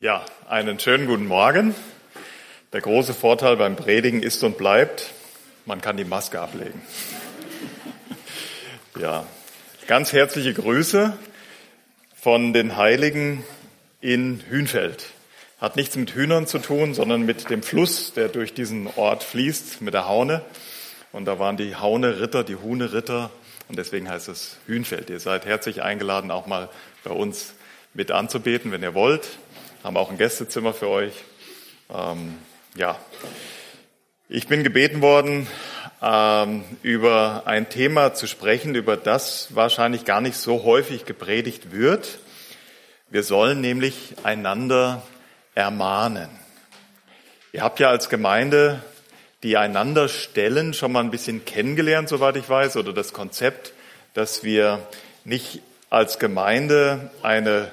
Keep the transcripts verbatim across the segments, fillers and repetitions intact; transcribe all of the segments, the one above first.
Ja, einen schönen guten Morgen. Der große Vorteil beim Predigen ist und bleibt, man kann die Maske ablegen. Ja, ganz herzliche Grüße von den Heiligen in Hünfeld. Hat nichts mit Hühnern zu tun, sondern mit dem Fluss, der durch diesen Ort fließt, mit der Haune. Und da waren die Haune-Ritter, die Huhne-Ritter. Und deswegen heißt es Hünfeld. Ihr seid herzlich eingeladen, auch mal bei uns mit anzubeten, wenn ihr wollt. Haben auch ein Gästezimmer für euch. Ähm, ja, ich bin gebeten worden, ähm, über ein Thema zu sprechen, über das wahrscheinlich gar nicht so häufig gepredigt wird. Wir sollen nämlich einander ermahnen. Ihr habt ja als Gemeinde die einander stellen schon mal ein bisschen kennengelernt, soweit ich weiß, oder das Konzept, dass wir nicht als Gemeinde eine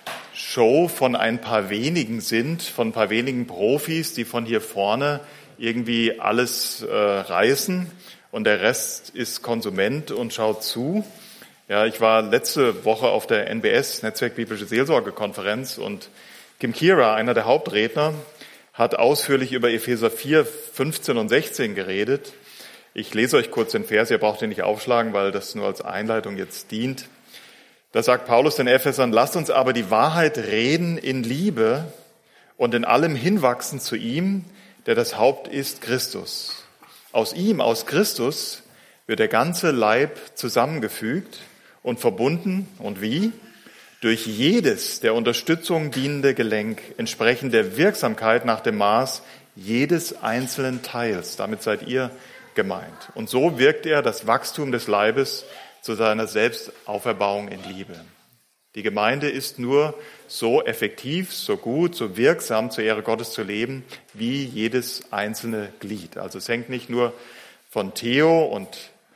Show von ein paar wenigen sind, von ein paar wenigen Profis, die von hier vorne irgendwie alles äh, reißen und der Rest ist Konsument und schaut zu. Ja, ich war letzte Woche auf der N B S, Netzwerk Biblische Seelsorge-Konferenz, und Kim Kira, einer der Hauptredner, hat ausführlich über Epheser vier, fünfzehn und sechzehn geredet. Ich lese euch kurz den Vers, ihr braucht ihn nicht aufschlagen, weil das nur als Einleitung jetzt dient. Da sagt Paulus den Ephesern: Lasst uns aber die Wahrheit reden in Liebe und in allem hinwachsen zu ihm, der das Haupt ist, Christus. Aus ihm, aus Christus, wird der ganze Leib zusammengefügt und verbunden. Und wie? Durch jedes der Unterstützung dienende Gelenk, entsprechend der Wirksamkeit nach dem Maß jedes einzelnen Teils. Damit seid ihr gemeint. Und so wirkt er das Wachstum des Leibes zu seiner Selbstauferbauung in Liebe. Die Gemeinde ist nur so effektiv, so gut, so wirksam zur Ehre Gottes zu leben, wie jedes einzelne Glied. Also es hängt nicht nur von Theo und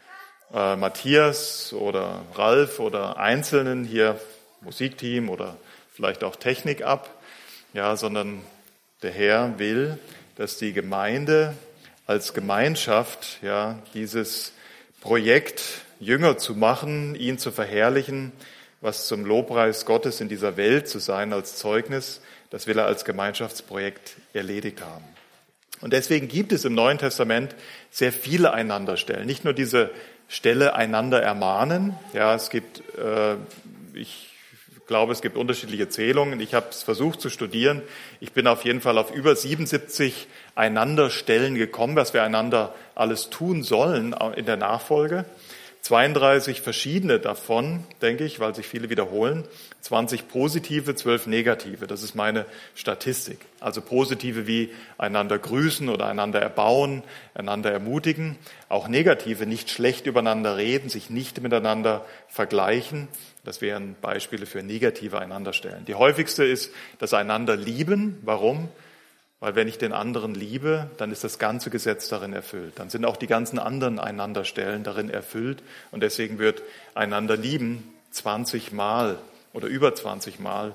äh, Matthias oder Ralf oder Einzelnen hier, Musikteam oder vielleicht auch Technik ab, ja, sondern der Herr will, dass die Gemeinde als Gemeinschaft, ja, dieses Projekt Jünger zu machen, ihn zu verherrlichen, was zum Lobpreis Gottes in dieser Welt zu sein als Zeugnis, das will er als Gemeinschaftsprojekt erledigt haben. Und deswegen gibt es im Neuen Testament sehr viele Einanderstellen. Nicht nur diese Stelle einander ermahnen. Ja, es gibt, äh, ich Ich glaube, es gibt unterschiedliche Zählungen. Ich habe es versucht zu studieren. Ich bin auf jeden Fall auf über siebenundsiebzig Einanderstellen gekommen, was wir einander alles tun sollen in der Nachfolge. zweiunddreißig verschiedene davon, denke ich, weil sich viele wiederholen. zwanzig positive, zwölf negative. Das ist meine Statistik. Also positive wie einander grüßen oder einander erbauen, einander ermutigen. Auch negative, nicht schlecht übereinander reden, sich nicht miteinander vergleichen. Das wären Beispiele für negative Einanderstellen. Die häufigste ist das einander lieben. Warum? Weil wenn ich den anderen liebe, dann ist das ganze Gesetz darin erfüllt. Dann sind auch die ganzen anderen Einanderstellen darin erfüllt. Und deswegen wird einander lieben zwanzig Mal oder über zwanzig Mal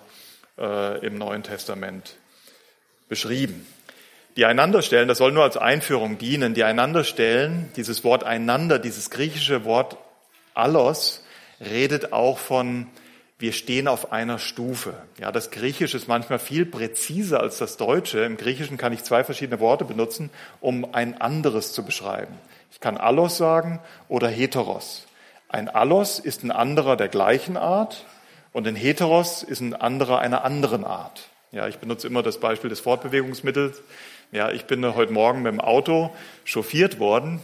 äh, im Neuen Testament beschrieben. Die Einanderstellen, das soll nur als Einführung dienen. Die Einanderstellen, dieses Wort einander, dieses griechische Wort allos, redet auch von, wir stehen auf einer Stufe. Ja, das Griechische ist manchmal viel präziser als das Deutsche. Im Griechischen kann ich zwei verschiedene Worte benutzen, um ein anderes zu beschreiben. Ich kann allos sagen oder heteros. Ein allos ist ein anderer der gleichen Art und ein heteros ist ein anderer einer anderen Art. Ja, ich benutze immer das Beispiel des Fortbewegungsmittels. Ja, ich bin heute Morgen mit dem Auto chauffiert worden.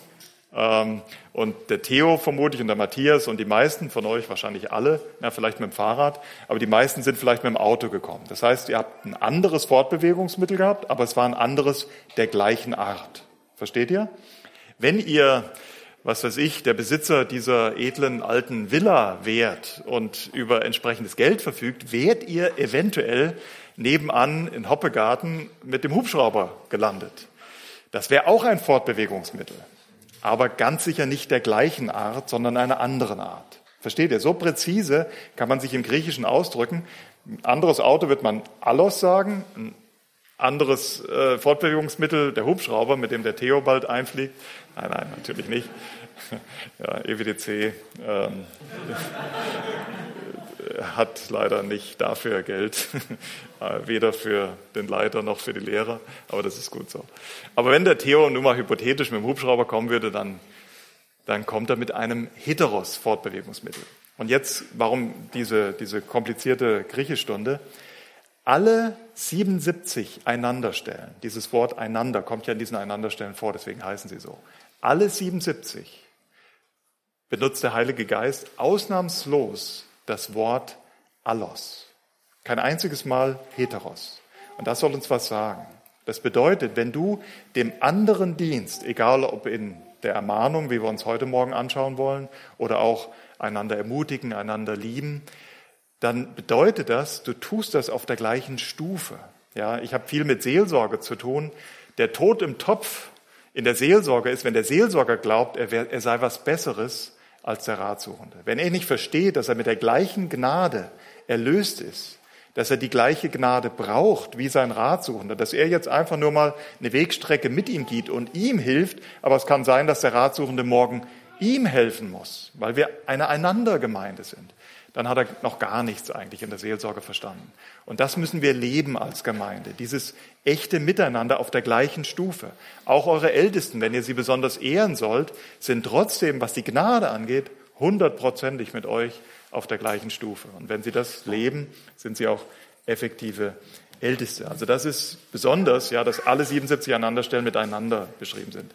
Und der Theo vermutlich und der Matthias und die meisten von euch, wahrscheinlich alle, ja, vielleicht mit dem Fahrrad, aber die meisten sind vielleicht mit dem Auto gekommen. Das heißt, ihr habt ein anderes Fortbewegungsmittel gehabt, aber es war ein anderes der gleichen Art. Versteht ihr? Wenn ihr, was weiß ich, der Besitzer dieser edlen alten Villa wärt und über entsprechendes Geld verfügt, wärt ihr eventuell nebenan in Hoppegarten mit dem Hubschrauber gelandet. Das wäre auch ein Fortbewegungsmittel. Aber ganz sicher nicht der gleichen Art, sondern einer anderen Art. Versteht ihr? So präzise kann man sich im Griechischen ausdrücken. Ein anderes Auto wird man allos sagen, ein anderes äh, Fortbewegungsmittel, der Hubschrauber, mit dem der Theo bald einfliegt. Nein, nein, natürlich nicht. Ja, E W D C. Ähm, hat leider nicht dafür Geld, weder für den Leiter noch für die Lehrer, aber das ist gut so. Aber wenn der Theo nur mal hypothetisch mit dem Hubschrauber kommen würde, dann, dann kommt er mit einem Heteros-Fortbewegungsmittel. Und jetzt, warum diese, diese komplizierte Griechischstunde? Alle siebenundsiebzig Einanderstellen, dieses Wort einander kommt ja in diesen Einanderstellen vor, deswegen heißen sie so. Alle siebenundsiebzig benutzt der Heilige Geist ausnahmslos das Wort allos. Kein einziges Mal heteros. Und das soll uns was sagen. Das bedeutet, wenn du dem anderen dienst, egal ob in der Ermahnung, wie wir uns heute Morgen anschauen wollen, oder auch einander ermutigen, einander lieben, dann bedeutet das, du tust das auf der gleichen Stufe. Ja, ich habe viel mit Seelsorge zu tun. Der Tod im Topf in der Seelsorge ist, wenn der Seelsorger glaubt, er, wär, er sei was Besseres als der Ratsuchende. Wenn er nicht versteht, dass er mit der gleichen Gnade erlöst ist, dass er die gleiche Gnade braucht wie sein Ratsuchender, dass er jetzt einfach nur mal eine Wegstrecke mit ihm geht und ihm hilft, aber es kann sein, dass der Ratsuchende morgen ihm helfen muss, weil wir eine Einandergemeinde sind, dann hat er noch gar nichts eigentlich in der Seelsorge verstanden. Und das müssen wir leben als Gemeinde, dieses echte Miteinander auf der gleichen Stufe. Auch eure Ältesten, wenn ihr sie besonders ehren sollt, sind trotzdem, was die Gnade angeht, hundertprozentig mit euch auf der gleichen Stufe. Und wenn sie das leben, sind sie auch effektive Älteste. Also das ist besonders, ja, dass alle siebenundsiebzig Einanderstellen miteinander beschrieben sind.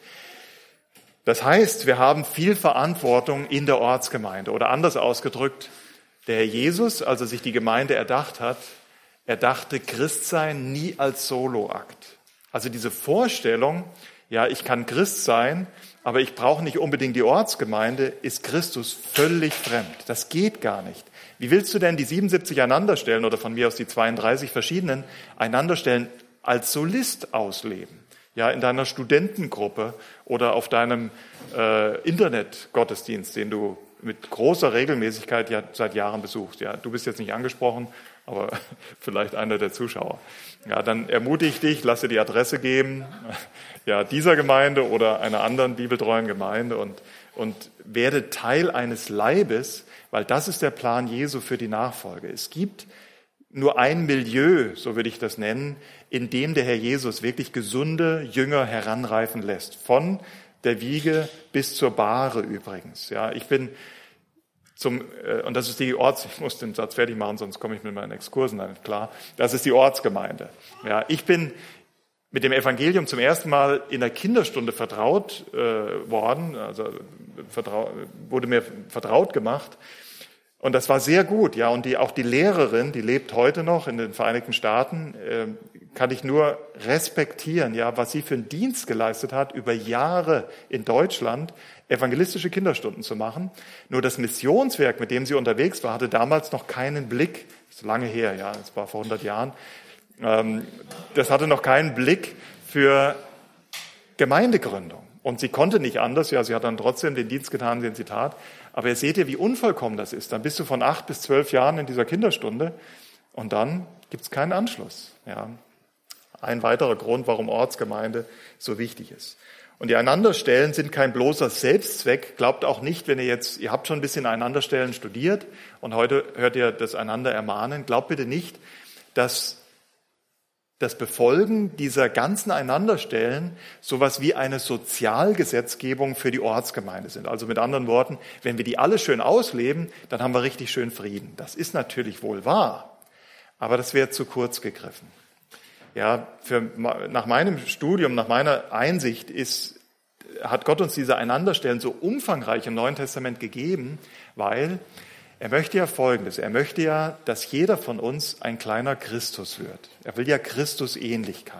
Das heißt, wir haben viel Verantwortung in der Ortsgemeinde. Oder anders ausgedrückt, der Herr Jesus, als er sich die Gemeinde erdacht hat, er dachte Christsein nie als Soloakt. Also diese Vorstellung, ja, ich kann Christ sein, aber ich brauche nicht unbedingt die Ortsgemeinde, ist Christus völlig fremd. Das geht gar nicht. Wie willst du denn die siebenundsiebzig Einanderstellen oder von mir aus die zweiunddreißig verschiedenen Einanderstellen als Solist ausleben? Ja, in deiner Studentengruppe oder auf deinem äh, Internet-Gottesdienst, den du mit großer Regelmäßigkeit ja seit Jahren besuchst. Ja, du bist jetzt nicht angesprochen, aber vielleicht einer der Zuschauer. Ja, dann ermutige ich dich, lass dir die Adresse geben, ja, dieser Gemeinde oder einer anderen bibeltreuen Gemeinde und, und werde Teil eines Leibes, weil das ist der Plan Jesu für die Nachfolge. Es gibt nur ein Milieu, so würde ich das nennen, in dem der Herr Jesus wirklich gesunde Jünger heranreifen lässt. Von der Wiege bis zur Bahre übrigens. Ja, ich bin zum, äh, und das ist die Orts, ich muss den Satz fertig machen, sonst komme ich mit meinen Exkursen da nicht klar. Das ist die Ortsgemeinde. Ja, ich bin mit dem Evangelium zum ersten Mal in der Kinderstunde vertraut äh, worden, also vertrau, wurde mir vertraut gemacht. Und das war sehr gut, ja. Und die, auch die Lehrerin, die lebt heute noch in den Vereinigten Staaten, äh, kann ich nur respektieren, ja, was sie für einen Dienst geleistet hat, über Jahre in Deutschland evangelistische Kinderstunden zu machen. Nur das Missionswerk, mit dem sie unterwegs war, hatte damals noch keinen Blick. Das ist lange her, ja, das war vor hundert Jahren. Ähm, das hatte noch keinen Blick für Gemeindegründung. Und sie konnte nicht anders, ja, sie hat dann trotzdem den Dienst getan, den sie tat. Aber ihr seht ja, wie unvollkommen das ist. Dann bist du von acht bis zwölf Jahren in dieser Kinderstunde und dann gibt's keinen Anschluss. Ja. Ein weiterer Grund, warum Ortsgemeinde so wichtig ist. Und die Einanderstellen sind kein bloßer Selbstzweck. Glaubt auch nicht, wenn ihr jetzt, ihr habt schon ein bisschen Einanderstellen studiert und heute hört ihr das einander ermahnen. Glaubt bitte nicht, dass das Befolgen dieser ganzen Einanderstellen sowas wie eine Sozialgesetzgebung für die Ortsgemeinde sind. Also mit anderen Worten, wenn wir die alle schön ausleben, dann haben wir richtig schön Frieden. Das ist natürlich wohl wahr, aber das wäre zu kurz gegriffen. Ja, für, nach meinem Studium, nach meiner Einsicht ist, hat Gott uns diese Einanderstellen so umfangreich im Neuen Testament gegeben, weil er möchte ja Folgendes, er möchte ja, dass jeder von uns ein kleiner Christus wird. Er will ja Christusähnlichkeit.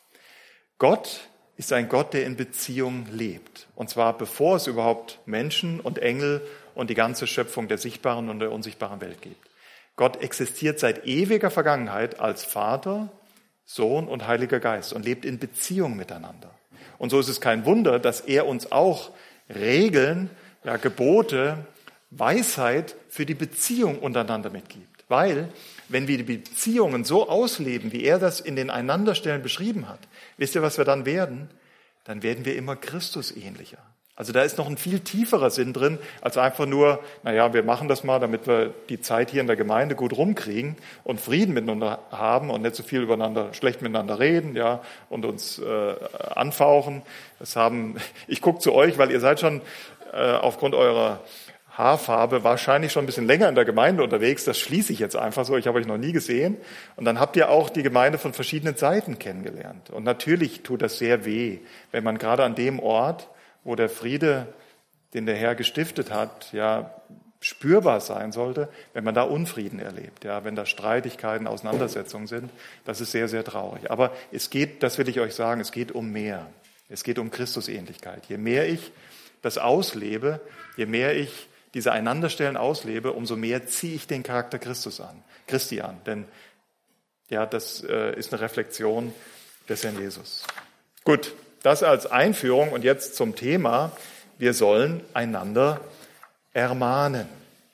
Gott ist ein Gott, der in Beziehung lebt. Und zwar bevor es überhaupt Menschen und Engel und die ganze Schöpfung der sichtbaren und der unsichtbaren Welt gibt. Gott existiert seit ewiger Vergangenheit als Vater, Sohn und Heiliger Geist und lebt in Beziehung miteinander. Und so ist es kein Wunder, dass er uns auch Regeln, ja, Gebote, Weisheit für die Beziehung untereinander mitgibt. Weil, wenn wir die Beziehungen so ausleben, wie er das in den Einanderstellen beschrieben hat, wisst ihr, was wir dann werden? Dann werden wir immer Christusähnlicher. Also da ist noch ein viel tieferer Sinn drin, als einfach nur, naja, wir machen das mal, damit wir die Zeit hier in der Gemeinde gut rumkriegen und Frieden miteinander haben und nicht so viel übereinander, schlecht miteinander reden, ja, und uns äh, anfauchen. Das haben, ich gucke zu euch, weil ihr seid schon äh, aufgrund eurer Haarfarbe wahrscheinlich schon ein bisschen länger in der Gemeinde unterwegs. Das schließe ich jetzt einfach so. Ich habe euch noch nie gesehen. Und dann habt ihr auch die Gemeinde von verschiedenen Seiten kennengelernt. Und natürlich tut das sehr weh, wenn man gerade an dem Ort, wo der Friede, den der Herr gestiftet hat, ja spürbar sein sollte, wenn man da Unfrieden erlebt, ja, wenn da Streitigkeiten, Auseinandersetzungen sind, das ist sehr, sehr traurig. Aber es geht, das will ich euch sagen, es geht um mehr. Es geht um Christusähnlichkeit. Je mehr ich das auslebe, je mehr ich diese Einanderstellen auslebe, umso mehr ziehe ich den Charakter Christus an, Christi an. Denn ja, das äh, ist eine Reflexion des Herrn Jesus. Gut. Das als Einführung und jetzt zum Thema. Wir sollen einander ermahnen.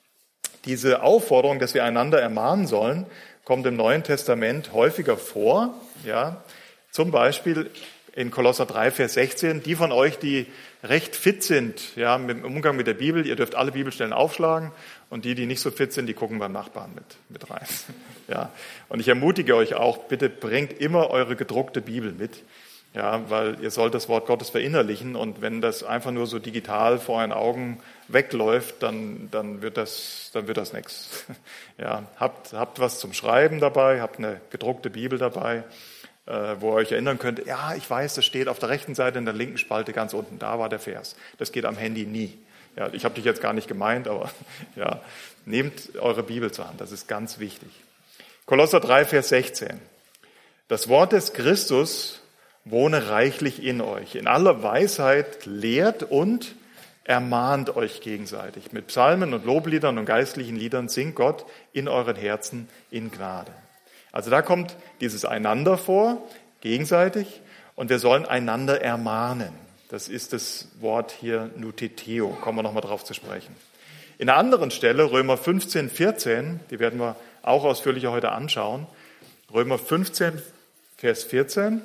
Diese Aufforderung, dass wir einander ermahnen sollen, kommt im Neuen Testament häufiger vor. Ja, zum Beispiel in Kolosser drei, Vers sechzehn. Die von euch, die recht fit sind, ja, im Umgang mit der Bibel, ihr dürft alle Bibelstellen aufschlagen. Und die, die nicht so fit sind, die gucken beim Nachbarn mit, mit rein. Ja, und ich ermutige euch auch, bitte bringt immer eure gedruckte Bibel mit. Ja, weil ihr sollt das Wort Gottes verinnerlichen und wenn das einfach nur so digital vor euren Augen wegläuft, dann, dann wird das, dann wird das nichts. Ja, habt, habt was zum Schreiben dabei, habt eine gedruckte Bibel dabei, äh, wo ihr euch erinnern könnt, ja, ich weiß, das steht auf der rechten Seite in der linken Spalte ganz unten, da war der Vers. Das geht am Handy nie. Ja, ich habe dich jetzt gar nicht gemeint, aber ja, nehmt eure Bibel zur Hand, das ist ganz wichtig. Kolosser drei, Vers sechzehn. Das Wort des Christus wohne reichlich in euch. In aller Weisheit lehrt und ermahnt euch gegenseitig. Mit Psalmen und Lobliedern und geistlichen Liedern singt Gott in euren Herzen in Gnade. Also da kommt dieses Einander vor, gegenseitig, und wir sollen einander ermahnen. Das ist das Wort hier Nuteteo. Kommen wir nochmal drauf zu sprechen. In einer anderen Stelle, Römer fünfzehn, vierzehn, die werden wir auch ausführlicher heute anschauen. Römer fünfzehn, Vers vierzehn.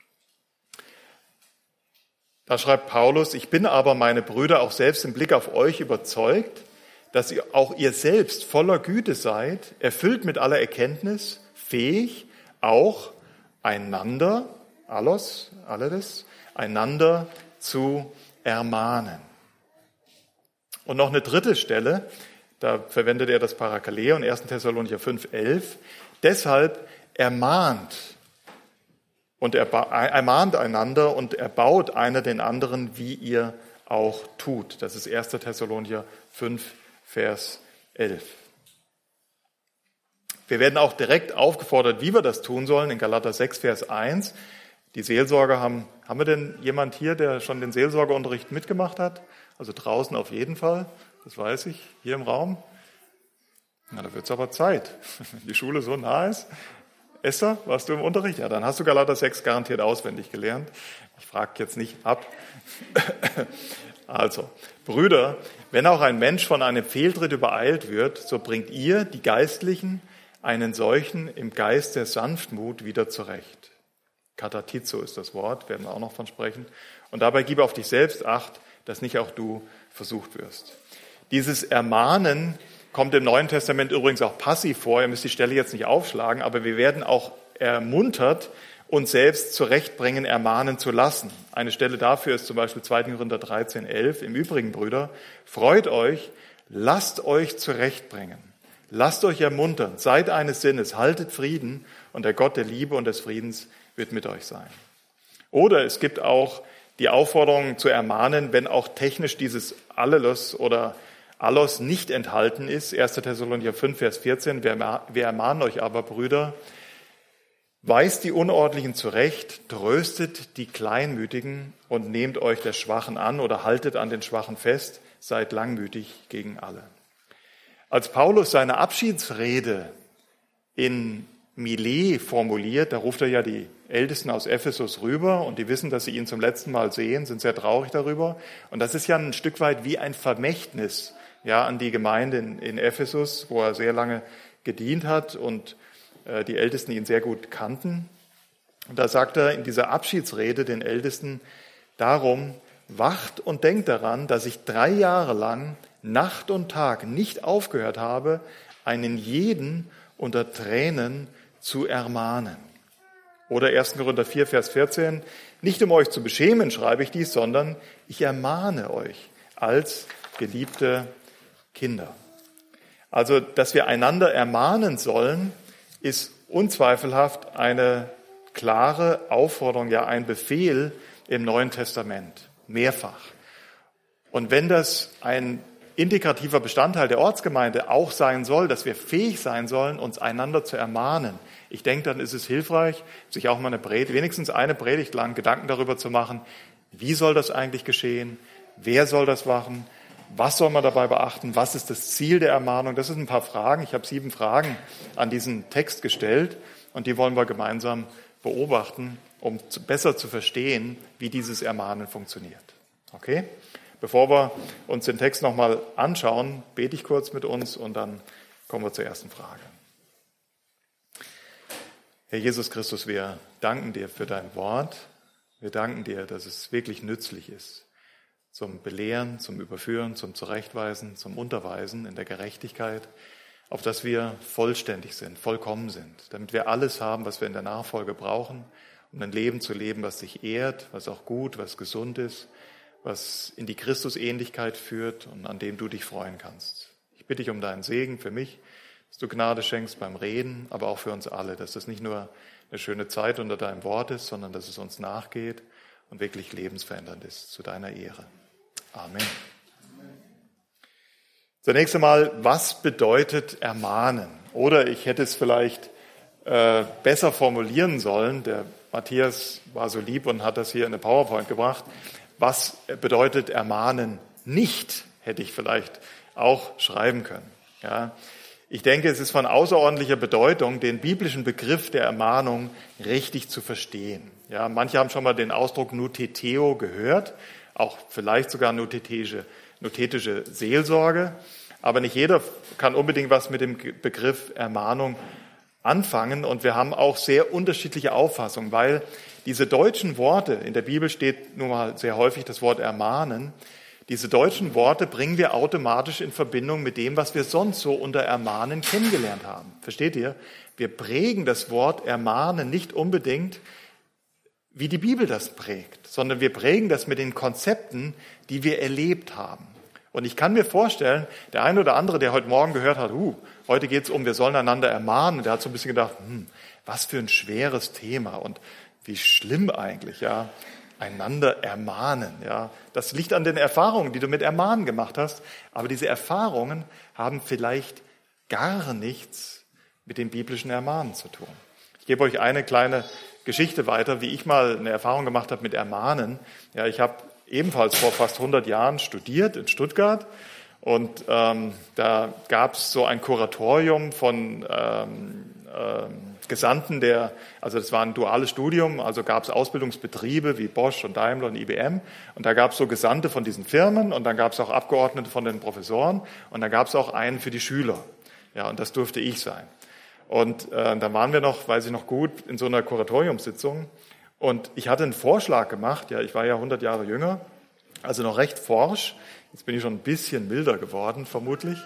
Da schreibt Paulus, ich bin aber, meine Brüder, auch selbst im Blick auf euch überzeugt, dass ihr, auch ihr selbst voller Güte seid, erfüllt mit aller Erkenntnis, fähig, auch einander, allos, alles, einander zu ermahnen. Und noch eine dritte Stelle, da verwendet er das Parakaleon, erster Thessalonicher fünf, elf. Deshalb ermahnt und er ermahnt einander und erbaut einer den anderen, wie ihr auch tut. Das ist erster Thessalonicher fünf, Vers elf. Wir werden auch direkt aufgefordert, wie wir das tun sollen, in Galater sechs, Vers eins. Die Seelsorger haben, haben wir denn jemand hier, der schon den Seelsorgeunterricht mitgemacht hat? Also draußen auf jeden Fall, das weiß ich, hier im Raum. Na, da wird es aber Zeit, wenn die Schule so nah ist. Esther, warst du im Unterricht? Ja, dann hast du Galater sechs garantiert auswendig gelernt. Ich frage jetzt nicht ab. Also, Brüder, wenn auch ein Mensch von einem Fehltritt übereilt wird, so bringt ihr, die Geistlichen, einen solchen im Geist der Sanftmut wieder zurecht. Katatizo ist das Wort, werden wir auch noch von sprechen. Und dabei gib auf dich selbst Acht, dass nicht auch du versucht wirst. Dieses Ermahnen kommt im Neuen Testament übrigens auch passiv vor. Ihr müsst die Stelle jetzt nicht aufschlagen, aber wir werden auch ermuntert, uns selbst zurechtbringen, ermahnen zu lassen. Eine Stelle dafür ist zum Beispiel zweiter Korinther dreizehn, elf. Im Übrigen, Brüder, freut euch, lasst euch zurechtbringen. Lasst euch ermuntern, seid eines Sinnes, haltet Frieden und der Gott der Liebe und des Friedens wird mit euch sein. Oder es gibt auch die Aufforderung zu ermahnen, wenn auch technisch dieses Allelos oder Allos nicht enthalten ist. erster Thessalonicher fünf, Vers vierzehn. Wir, wir ermahnen euch aber, Brüder, weist die Unordentlichen zurecht, tröstet die Kleinmütigen und nehmt euch der Schwachen an oder haltet an den Schwachen fest, seid langmütig gegen alle. Als Paulus seine Abschiedsrede in Milet formuliert, da ruft er ja die Ältesten aus Ephesus rüber und die wissen, dass sie ihn zum letzten Mal sehen, sind sehr traurig darüber. Und das ist ja ein Stück weit wie ein Vermächtnis, ja, an die Gemeinde in, in Ephesus, wo er sehr lange gedient hat und äh, die Ältesten ihn sehr gut kannten. Und da sagt er in dieser Abschiedsrede den Ältesten, darum wacht und denkt daran, dass ich drei Jahre lang Nacht und Tag nicht aufgehört habe, einen jeden unter Tränen zu ermahnen. Oder erster Korinther vier, Vers vierzehn, nicht um euch zu beschämen, schreibe ich dies, sondern ich ermahne euch als geliebte Kinder. Also, dass wir einander ermahnen sollen, ist unzweifelhaft eine klare Aufforderung, ja ein Befehl im Neuen Testament, mehrfach. Und wenn das ein integrativer Bestandteil der Ortsgemeinde auch sein soll, dass wir fähig sein sollen, uns einander zu ermahnen, ich denke, dann ist es hilfreich, sich auch mal eine Predigt, wenigstens eine Predigt lang Gedanken darüber zu machen, wie soll das eigentlich geschehen, wer soll das machen, was soll man dabei beachten, was ist das Ziel der Ermahnung. Das sind ein paar Fragen. Ich habe sieben Fragen an diesen Text gestellt und die wollen wir gemeinsam beobachten, um besser zu verstehen, wie dieses Ermahnen funktioniert. Okay? Bevor wir uns den Text nochmal anschauen, bete ich kurz mit uns und dann kommen wir zur ersten Frage. Herr Jesus Christus, wir danken dir für dein Wort. Wir danken dir, dass es wirklich nützlich ist zum Belehren, zum Überführen, zum Zurechtweisen, zum Unterweisen in der Gerechtigkeit, auf dass wir vollständig sind, vollkommen sind, damit wir alles haben, was wir in der Nachfolge brauchen, um ein Leben zu leben, was dich ehrt, was auch gut, was gesund ist, was in die Christusähnlichkeit führt und an dem du dich freuen kannst. Ich bitte dich um deinen Segen für mich, dass du Gnade schenkst beim Reden, aber auch für uns alle, dass das nicht nur eine schöne Zeit unter deinem Wort ist, sondern dass es uns nachgeht und wirklich lebensverändernd ist, zu deiner Ehre. Amen. Zunächst einmal, was bedeutet ermahnen? Oder ich hätte es vielleicht äh, besser formulieren sollen. Der Matthias war so lieb und hat das hier in eine PowerPoint gebracht. Was bedeutet ermahnen nicht, hätte ich vielleicht auch schreiben können. Ja. Ich denke, es ist von außerordentlicher Bedeutung, den biblischen Begriff der Ermahnung richtig zu verstehen. Ja, manche haben schon mal den Ausdruck Nutheteo gehört, auch vielleicht sogar nuthetische, nuthetische Seelsorge. Aber nicht jeder kann unbedingt was mit dem Begriff Ermahnung anfangen. Und wir haben auch sehr unterschiedliche Auffassungen, weil diese deutschen Worte, in der Bibel steht nun mal sehr häufig das Wort ermahnen, diese deutschen Worte bringen wir automatisch in Verbindung mit dem, was wir sonst so unter Ermahnen kennengelernt haben. Versteht ihr? Wir prägen das Wort ermahnen nicht unbedingt, wie die Bibel das prägt, sondern wir prägen das mit den Konzepten, die wir erlebt haben. Und ich kann mir vorstellen, der eine oder andere, der heute Morgen gehört hat, uh, heute geht es um, wir sollen einander ermahnen, der hat so ein bisschen gedacht, hm, was für ein schweres Thema und wie schlimm eigentlich, ja, einander ermahnen, ja. Das liegt an den Erfahrungen, die du mit Ermahnen gemacht hast, aber diese Erfahrungen haben vielleicht gar nichts mit dem biblischen Ermahnen zu tun. Ich gebe euch eine kleine Geschichte weiter, wie ich mal eine Erfahrung gemacht habe mit Ermahnen. Ja, ich habe ebenfalls vor fast hundert Jahren studiert in Stuttgart und ähm, da gab es so ein Kuratorium von ähm, ähm, Gesandten der, also das war ein duales Studium, also gab es Ausbildungsbetriebe wie Bosch und Daimler und I B M und da gab es so Gesandte von diesen Firmen und dann gab es auch Abgeordnete von den Professoren und dann gab es auch einen für die Schüler. Ja, und das durfte ich sein. Und äh, dann waren wir noch, weiß ich noch gut, in so einer Kuratoriumssitzung und ich hatte einen Vorschlag gemacht, ja, ich war ja hundert Jahre jünger, also noch recht forsch, jetzt bin ich schon ein bisschen milder geworden vermutlich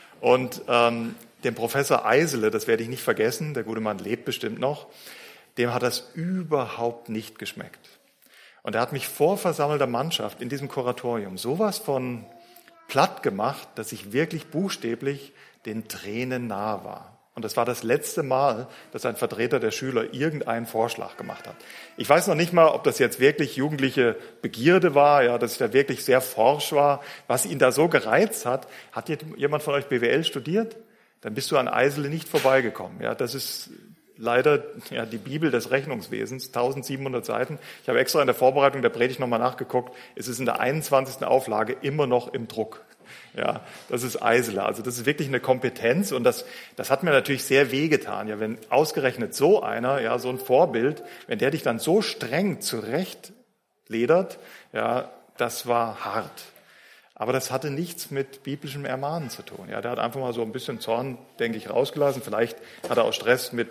und ähm, dem Professor Eisele, das werde ich nicht vergessen, der gute Mann lebt bestimmt noch, dem hat das überhaupt nicht geschmeckt. Und er hat mich vor versammelter Mannschaft in diesem Kuratorium sowas von platt gemacht, dass ich wirklich buchstäblich den Tränen nahe war. Und das war das letzte Mal, dass ein Vertreter der Schüler irgendeinen Vorschlag gemacht hat. Ich weiß noch nicht mal, ob das jetzt wirklich jugendliche Begierde war, ja, dass ich da wirklich sehr forsch war, was ihn da so gereizt hat. Hat jemand von euch B W L studiert? Dann bist du an Eisele nicht vorbeigekommen. Ja, das ist leider ja, die Bibel des Rechnungswesens, eintausendsiebenhundert Seiten. Ich habe extra in der Vorbereitung der Predigt nochmal nachgeguckt. Es ist in der einundzwanzigsten Auflage immer noch im Druck. Ja, das ist Eisele. Also das ist wirklich eine Kompetenz und das, das hat mir natürlich sehr wehgetan. Ja, wenn ausgerechnet so einer, ja, so ein Vorbild, wenn der dich dann so streng zurechtledert, ja, das war hart. Aber das hatte nichts mit biblischem Ermahnen zu tun. Ja, der hat einfach mal so ein bisschen Zorn, denke ich, rausgelassen. Vielleicht hat er auch Stress mit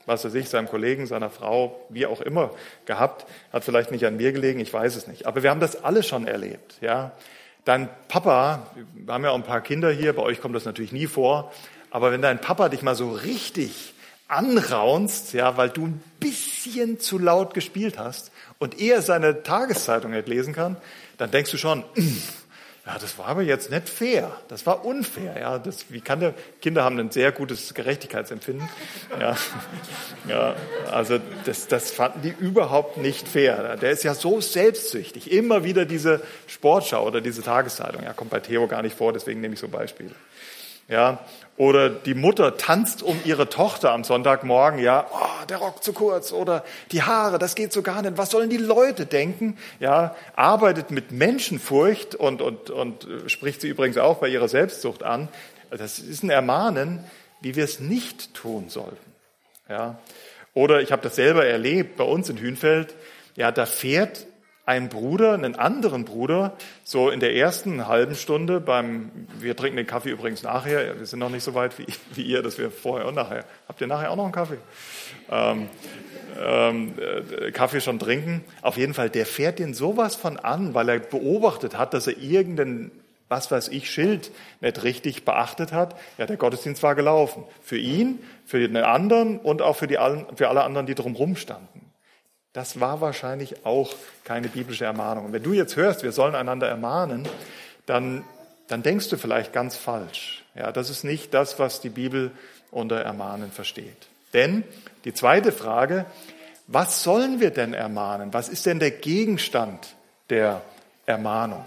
was weiß ich, seinem Kollegen, seiner Frau, wie auch immer gehabt, hat vielleicht nicht an mir gelegen, ich weiß es nicht. Aber wir haben das alle schon erlebt, ja. Dein Papa, wir haben ja auch ein paar Kinder hier, bei euch kommt das natürlich nie vor, aber wenn dein Papa dich mal so richtig anraunst, ja, weil du ein bisschen zu laut gespielt hast und er seine Tageszeitung nicht lesen kann, dann denkst du schon, ja, das war aber jetzt nicht fair, das war unfair, ja, das, wie kann der, Kinder haben ein sehr gutes Gerechtigkeitsempfinden, ja, ja, also das, das fanden die überhaupt nicht fair, der ist ja so selbstsüchtig, immer wieder diese Sportschau oder diese Tageszeitung, ja, kommt bei Theo gar nicht vor, deswegen nehme ich so Beispiele. Ja, oder die Mutter tanzt um ihre Tochter am Sonntagmorgen, ja, oh, der Rock zu kurz oder die Haare, das geht so gar nicht, was sollen die Leute denken? Ja, arbeitet mit Menschenfurcht und, und, und spricht sie übrigens auch bei ihrer Selbstsucht an. Das ist ein Ermahnen, wie wir es nicht tun sollten. Ja, oder ich habe das selber erlebt bei uns in Hünfeld, ja, da fährt ein Bruder, einen anderen Bruder, so in der ersten halben Stunde beim, wir trinken den Kaffee übrigens nachher, wir sind noch nicht so weit wie, wie ihr, dass wir vorher und nachher, habt ihr nachher auch noch einen Kaffee? Ähm, ähm, äh, Kaffee schon trinken. Auf jeden Fall, der fährt den sowas von an, weil er beobachtet hat, dass er irgendein, was weiß ich, Schild nicht richtig beachtet hat. Ja, der Gottesdienst war gelaufen. Für ihn, für den anderen und auch für, die, für alle anderen, die drumherum standen. Das war wahrscheinlich auch keine biblische Ermahnung. Und wenn du jetzt hörst, wir sollen einander ermahnen, dann, dann denkst du vielleicht ganz falsch. Ja, das ist nicht das, was die Bibel unter Ermahnen versteht. Denn die zweite Frage, was sollen wir denn ermahnen? Was ist denn der Gegenstand der Ermahnung?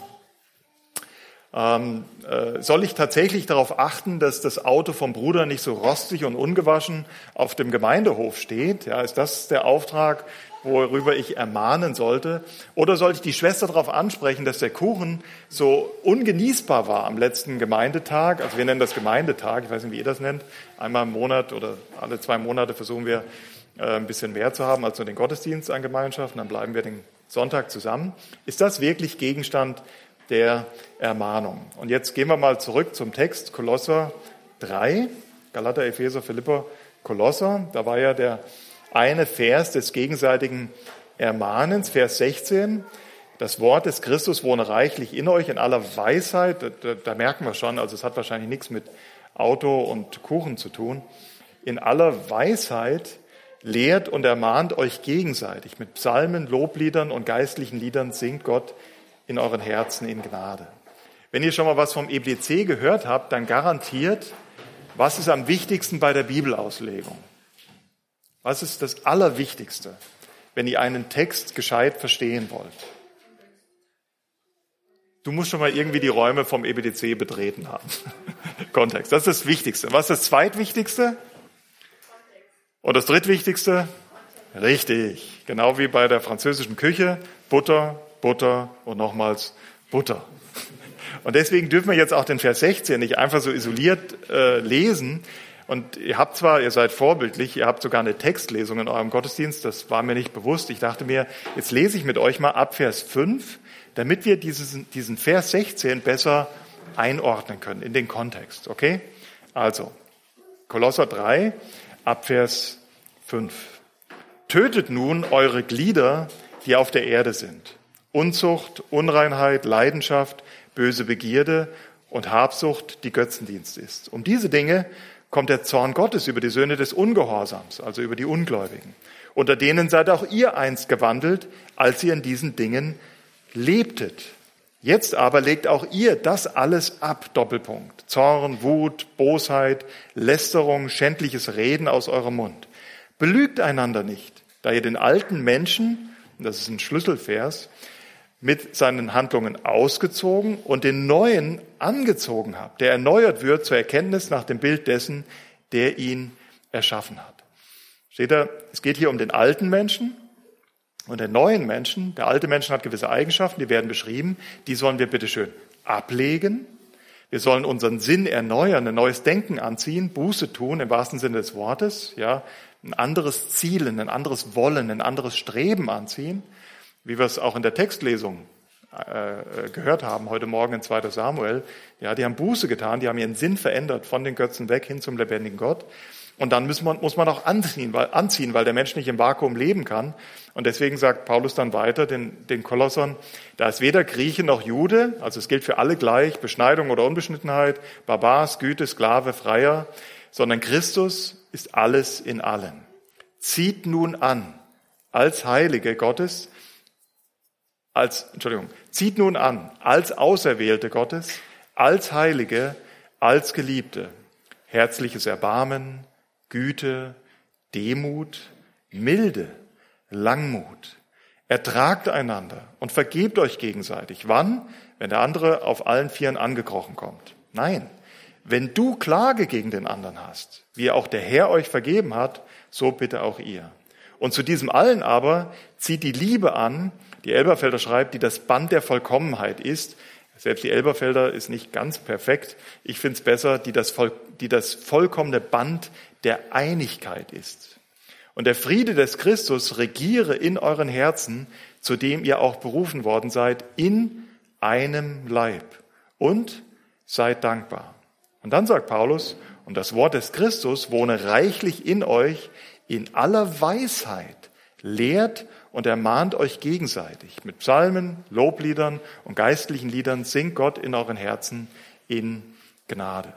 Ähm, äh, soll ich tatsächlich darauf achten, dass das Auto vom Bruder nicht so rostig und ungewaschen auf dem Gemeindehof steht? Ja, ist das der Auftrag, worüber ich ermahnen sollte? Oder sollte ich die Schwester darauf ansprechen, dass der Kuchen so ungenießbar war am letzten Gemeindetag? Also wir nennen das Gemeindetag, ich weiß nicht, wie ihr das nennt. Einmal im Monat oder alle zwei Monate versuchen wir äh, ein bisschen mehr zu haben als nur den Gottesdienst an Gemeinschaften. Dann bleiben wir den Sonntag zusammen. Ist das wirklich Gegenstand der Ermahnung? Und jetzt gehen wir mal zurück zum Text Kolosser drei, Galater, Epheser, Philipper, Kolosser. Da war ja der eine Vers des gegenseitigen Ermahnens, Vers sechzehn. Das Wort des Christus wohne reichlich in euch in aller Weisheit. Da, da, da merken wir schon, also es hat wahrscheinlich nichts mit Auto und Kuchen zu tun. In aller Weisheit lehrt und ermahnt euch gegenseitig. Mit Psalmen, Lobliedern und geistlichen Liedern singt Gott in euren Herzen in Gnade. Wenn ihr schon mal was vom E B C gehört habt, dann garantiert, was ist am wichtigsten bei der Bibelauslegung? Was ist das Allerwichtigste, wenn ihr einen Text gescheit verstehen wollt? Du musst schon mal irgendwie die Räume vom E B D C betreten haben. Kontext, das ist das Wichtigste. Was ist das Zweitwichtigste? Und das Drittwichtigste? Richtig, genau wie bei der französischen Küche. Butter, Butter und nochmals Butter. Und deswegen dürfen wir jetzt auch den Vers sechzehn nicht einfach so isoliert äh, lesen. Und ihr habt zwar, ihr seid vorbildlich, ihr habt sogar eine Textlesung in eurem Gottesdienst, das war mir nicht bewusst. Ich dachte mir, jetzt lese ich mit euch mal ab Vers fünf, damit wir diesen, diesen Vers sechzehn besser einordnen können in den Kontext. Okay? Also, Kolosser drei, ab Vers fünf. Tötet nun eure Glieder, die auf der Erde sind. Unzucht, Unreinheit, Leidenschaft, böse Begierde und Habsucht, die Götzendienst ist. Um diese Dinge kommt der Zorn Gottes über die Söhne des Ungehorsams, also über die Ungläubigen. Unter denen seid auch ihr einst gewandelt, als ihr in diesen Dingen lebtet. Jetzt aber legt auch ihr das alles ab, Doppelpunkt. Zorn, Wut, Bosheit, Lästerung, schändliches Reden aus eurem Mund. Belügt einander nicht, da ihr den alten Menschen, das ist ein Schlüsselvers, mit seinen Handlungen ausgezogen und den neuen angezogen habt, der erneuert wird zur Erkenntnis nach dem Bild dessen, der ihn erschaffen hat. Steht da, es geht hier um den alten Menschen und den neuen Menschen. Der alte Mensch hat gewisse Eigenschaften, die werden beschrieben. Die sollen wir bitteschön ablegen. Wir sollen unseren Sinn erneuern, ein neues Denken anziehen, Buße tun im wahrsten Sinne des Wortes, ja, ein anderes Zielen, ein anderes Wollen, ein anderes Streben anziehen. Wie wir es auch in der Textlesung äh, gehört haben, heute Morgen in zweiter Samuel. Ja, die haben Buße getan, die haben ihren Sinn verändert, von den Götzen weg hin zum lebendigen Gott. Und dann muss man, muss man auch anziehen weil, anziehen, weil der Mensch nicht im Vakuum leben kann. Und deswegen sagt Paulus dann weiter den, den Kolossern, da ist weder Grieche noch Jude, also es gilt für alle gleich, Beschneidung oder Unbeschnittenheit, Barbar, Skythe, Sklave, Freier, sondern Christus ist alles in allen. Zieht nun an, als Heilige Gottes, als, Entschuldigung, zieht nun an, als Auserwählte Gottes, als Heilige, als Geliebte, herzliches Erbarmen, Güte, Demut, Milde, Langmut. Ertragt einander und vergebt euch gegenseitig. Wann? Wenn der andere auf allen Vieren angekrochen kommt. Nein, wenn du Klage gegen den anderen hast, wie auch der Herr euch vergeben hat, so bitte auch ihr. Und zu diesem allen aber zieht die Liebe an, die Elberfelder schreibt, die das Band der Vollkommenheit ist. Selbst die Elberfelder ist nicht ganz perfekt. Ich finde es besser, die das, voll, die das vollkommene Band der Einigkeit ist. Und der Friede des Christus regiere in euren Herzen, zu dem ihr auch berufen worden seid, in einem Leib. Und seid dankbar. Und dann sagt Paulus, und das Wort des Christus wohne reichlich in euch, in aller Weisheit, lehrt und ermahnt euch gegenseitig. Mit Psalmen, Lobliedern und geistlichen Liedern singt Gott in euren Herzen in Gnade.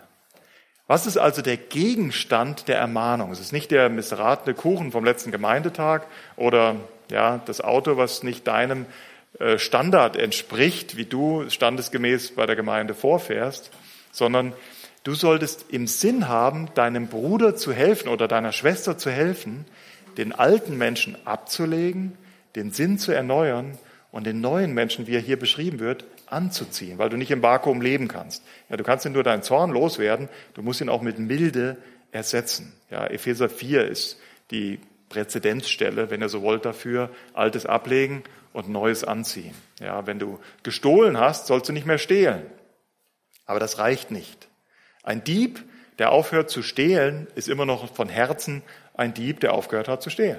Was ist also der Gegenstand der Ermahnung? Es ist nicht der missratene Kuchen vom letzten Gemeindetag oder ja, das Auto, was nicht deinem äh, Standard entspricht, wie du standesgemäß bei der Gemeinde vorfährst, sondern du solltest im Sinn haben, deinem Bruder zu helfen oder deiner Schwester zu helfen, den alten Menschen abzulegen, den Sinn zu erneuern und den neuen Menschen, wie er hier beschrieben wird, anzuziehen, weil du nicht im Vakuum leben kannst. Ja, du kannst ihn nur deinen Zorn loswerden, du musst ihn auch mit Milde ersetzen. Ja, Epheser vier ist die Präzedenzstelle, wenn ihr so wollt, dafür, Altes ablegen und Neues anziehen. Ja, wenn du gestohlen hast, sollst du nicht mehr stehlen. Aber das reicht nicht. Ein Dieb, der aufhört zu stehlen, ist immer noch von Herzen ein Dieb, der aufgehört hat zu stehlen.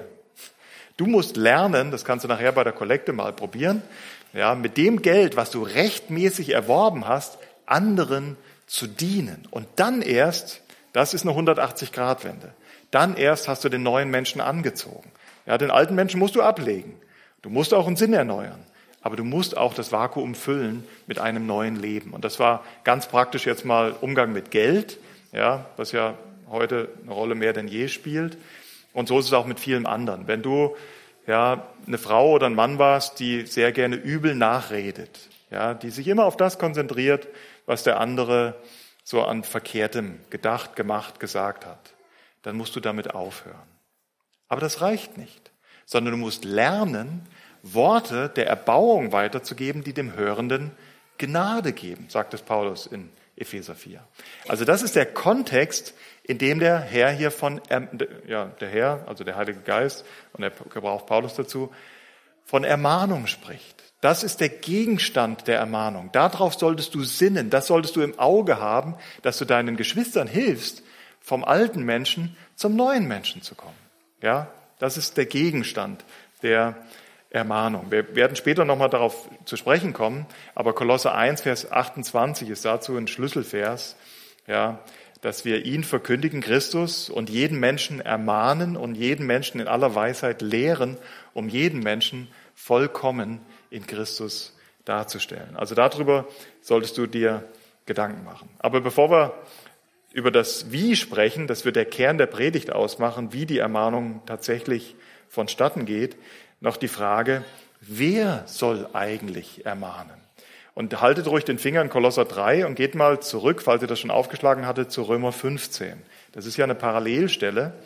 Du musst lernen, das kannst du nachher bei der Kollekte mal probieren, ja, mit dem Geld, was du rechtmäßig erworben hast, anderen zu dienen. Und dann erst, das ist eine hundertachtzig-Grad-Wende, dann erst hast du den neuen Menschen angezogen. Ja, den alten Menschen musst du ablegen. Du musst auch einen Sinn erneuern. Aber du musst auch das Vakuum füllen mit einem neuen Leben. Und das war ganz praktisch jetzt mal Umgang mit Geld, ja, was ja heute eine Rolle mehr denn je spielt. Und so ist es auch mit vielen anderen. Wenn du ja eine Frau oder ein Mann warst, die sehr gerne übel nachredet, ja, die sich immer auf das konzentriert, was der andere so an Verkehrtem gedacht, gemacht, gesagt hat, dann musst du damit aufhören. Aber das reicht nicht, sondern du musst lernen, Worte der Erbauung weiterzugeben, die dem Hörenden Gnade geben, sagt es Paulus in Epheser vier. Also das ist der Kontext, in dem der Herr hier von, ja, der Herr, also der Heilige Geist, und er gebraucht Paulus dazu, von Ermahnung spricht. Das ist der Gegenstand der Ermahnung. Darauf solltest du sinnen, das solltest du im Auge haben, dass du deinen Geschwistern hilfst, vom alten Menschen zum neuen Menschen zu kommen. Ja, das ist der Gegenstand der Ermahnung. Wir werden später nochmal darauf zu sprechen kommen, aber Kolosser eins, Vers achtundzwanzig ist dazu ein Schlüsselvers, ja, dass wir ihn verkündigen, Christus, und jeden Menschen ermahnen und jeden Menschen in aller Weisheit lehren, um jeden Menschen vollkommen in Christus darzustellen. Also darüber solltest du dir Gedanken machen. Aber bevor wir über das Wie sprechen, das wird der Kern der Predigt ausmachen, wie die Ermahnung tatsächlich vonstatten geht, noch die Frage, wer soll eigentlich ermahnen? Und haltet ruhig den Finger in Kolosser drei und geht mal zurück, falls ihr das schon aufgeschlagen hattet, zu Römer fünfzehn. Das ist ja eine Parallelstelle,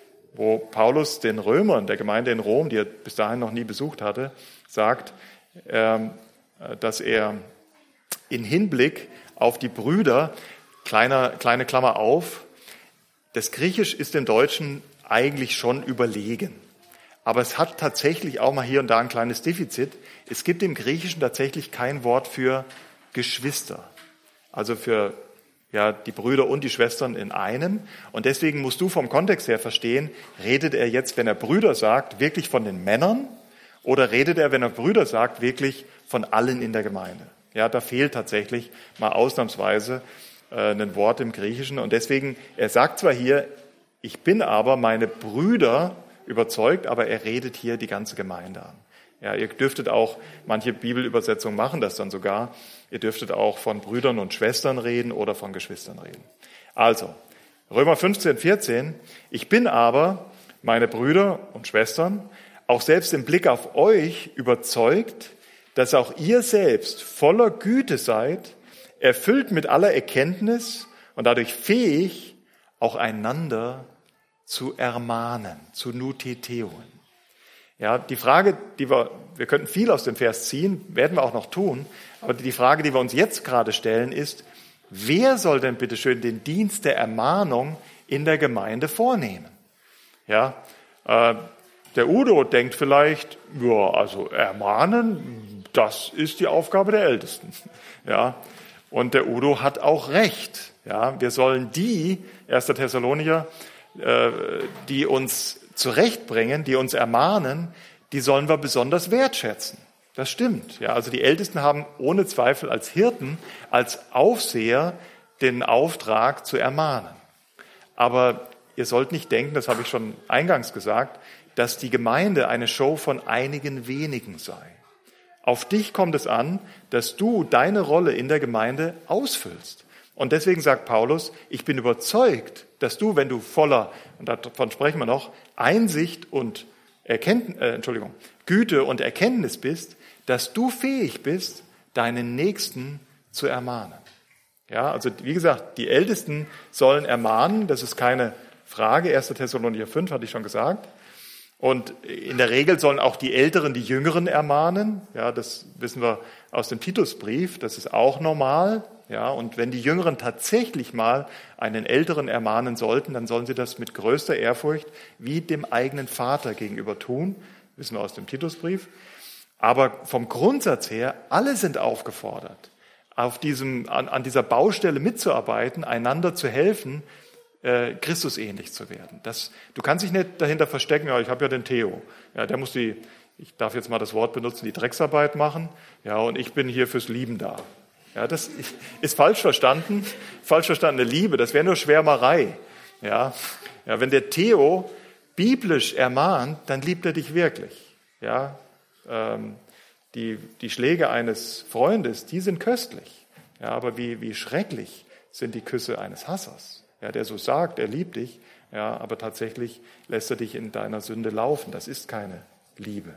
wo Paulus den Römern, der Gemeinde in Rom, die er bis dahin noch nie besucht hatte, sagt, dass er in Hinblick auf die Brüder, kleine, kleine Klammer auf, das Griechisch ist dem Deutschen eigentlich schon überlegen. Aber es hat tatsächlich auch mal hier und da ein kleines Defizit. Es gibt im Griechischen tatsächlich kein Wort für Geschwister. Also für ja, die Brüder und die Schwestern in einem. Und deswegen musst du vom Kontext her verstehen, redet er jetzt, wenn er Brüder sagt, wirklich von den Männern? Oder redet er, wenn er Brüder sagt, wirklich von allen in der Gemeinde? Ja, da fehlt tatsächlich mal ausnahmsweise äh, ein Wort im Griechischen. Und deswegen, er sagt zwar hier, Ich bin aber meine Brüder überzeugt, aber er redet hier die ganze Gemeinde an. Ja, ihr dürftet auch, manche Bibelübersetzungen machen das dann sogar, ihr dürftet auch von Brüdern und Schwestern reden oder von Geschwistern reden. Also, Römer fünfzehn, vierzehn, ich bin aber, meine Brüder und Schwestern, auch selbst im Blick auf euch überzeugt, dass auch ihr selbst voller Güte seid, erfüllt mit aller Erkenntnis und dadurch fähig, auch einander zu ermahnen, zu nuteteuen. Ja, die Frage, die wir, wir könnten viel aus dem Vers ziehen, werden wir auch noch tun, aber die Frage, die wir uns jetzt gerade stellen, ist, wer soll denn bitte schön den Dienst der Ermahnung in der Gemeinde vornehmen? Ja, äh, der Udo denkt vielleicht, ja, also ermahnen, das ist die Aufgabe der Ältesten. Ja, und der Udo hat auch recht. Ja, wir sollen die, erster Thessalonicher, äh, die uns zurechtbringen, die uns ermahnen, die sollen wir besonders wertschätzen. Das stimmt. Ja, also die Ältesten haben ohne Zweifel als Hirten, als Aufseher den Auftrag zu ermahnen. Aber ihr sollt nicht denken, das habe ich schon eingangs gesagt, dass die Gemeinde eine Show von einigen wenigen sei. Auf dich kommt es an, dass du deine Rolle in der Gemeinde ausfüllst. Und deswegen sagt Paulus, ich bin überzeugt, dass du, wenn du voller, und davon sprechen wir noch, Einsicht und Erkenntnis, äh, Entschuldigung, Güte und Erkenntnis bist, dass du fähig bist, deinen Nächsten zu ermahnen. Ja, also wie gesagt, die Ältesten sollen ermahnen, das ist keine Frage, erster Thessalonicher fünf hatte ich schon gesagt. Und in der Regel sollen auch die Älteren die Jüngeren ermahnen. Ja, das wissen wir aus dem Titusbrief, das ist auch normal. Ja, und wenn die Jüngeren tatsächlich mal einen Älteren ermahnen sollten, dann sollen sie das mit größter Ehrfurcht wie dem eigenen Vater gegenüber tun, wissen wir aus dem Titusbrief. Aber vom Grundsatz her, alle sind aufgefordert, auf diesem, an, an dieser Baustelle mitzuarbeiten, einander zu helfen, äh, Christus ähnlich zu werden. Das, du kannst dich nicht dahinter verstecken, ja, ich habe ja den Theo, ja, der muss die, ich darf jetzt mal das Wort benutzen, die Drecksarbeit machen, ja, und ich bin hier fürs Lieben da. Ja, das ist falsch verstanden, falsch verstandene Liebe, das wäre nur Schwärmerei. Ja, ja, wenn der Theo biblisch ermahnt, dann liebt er dich wirklich. Ja, ähm, die, die Schläge eines Freundes, die sind köstlich. Ja, aber wie, wie schrecklich sind die Küsse eines Hassers. Ja, der so sagt, er liebt dich, ja, aber tatsächlich lässt er dich in deiner Sünde laufen. Das ist keine Liebe.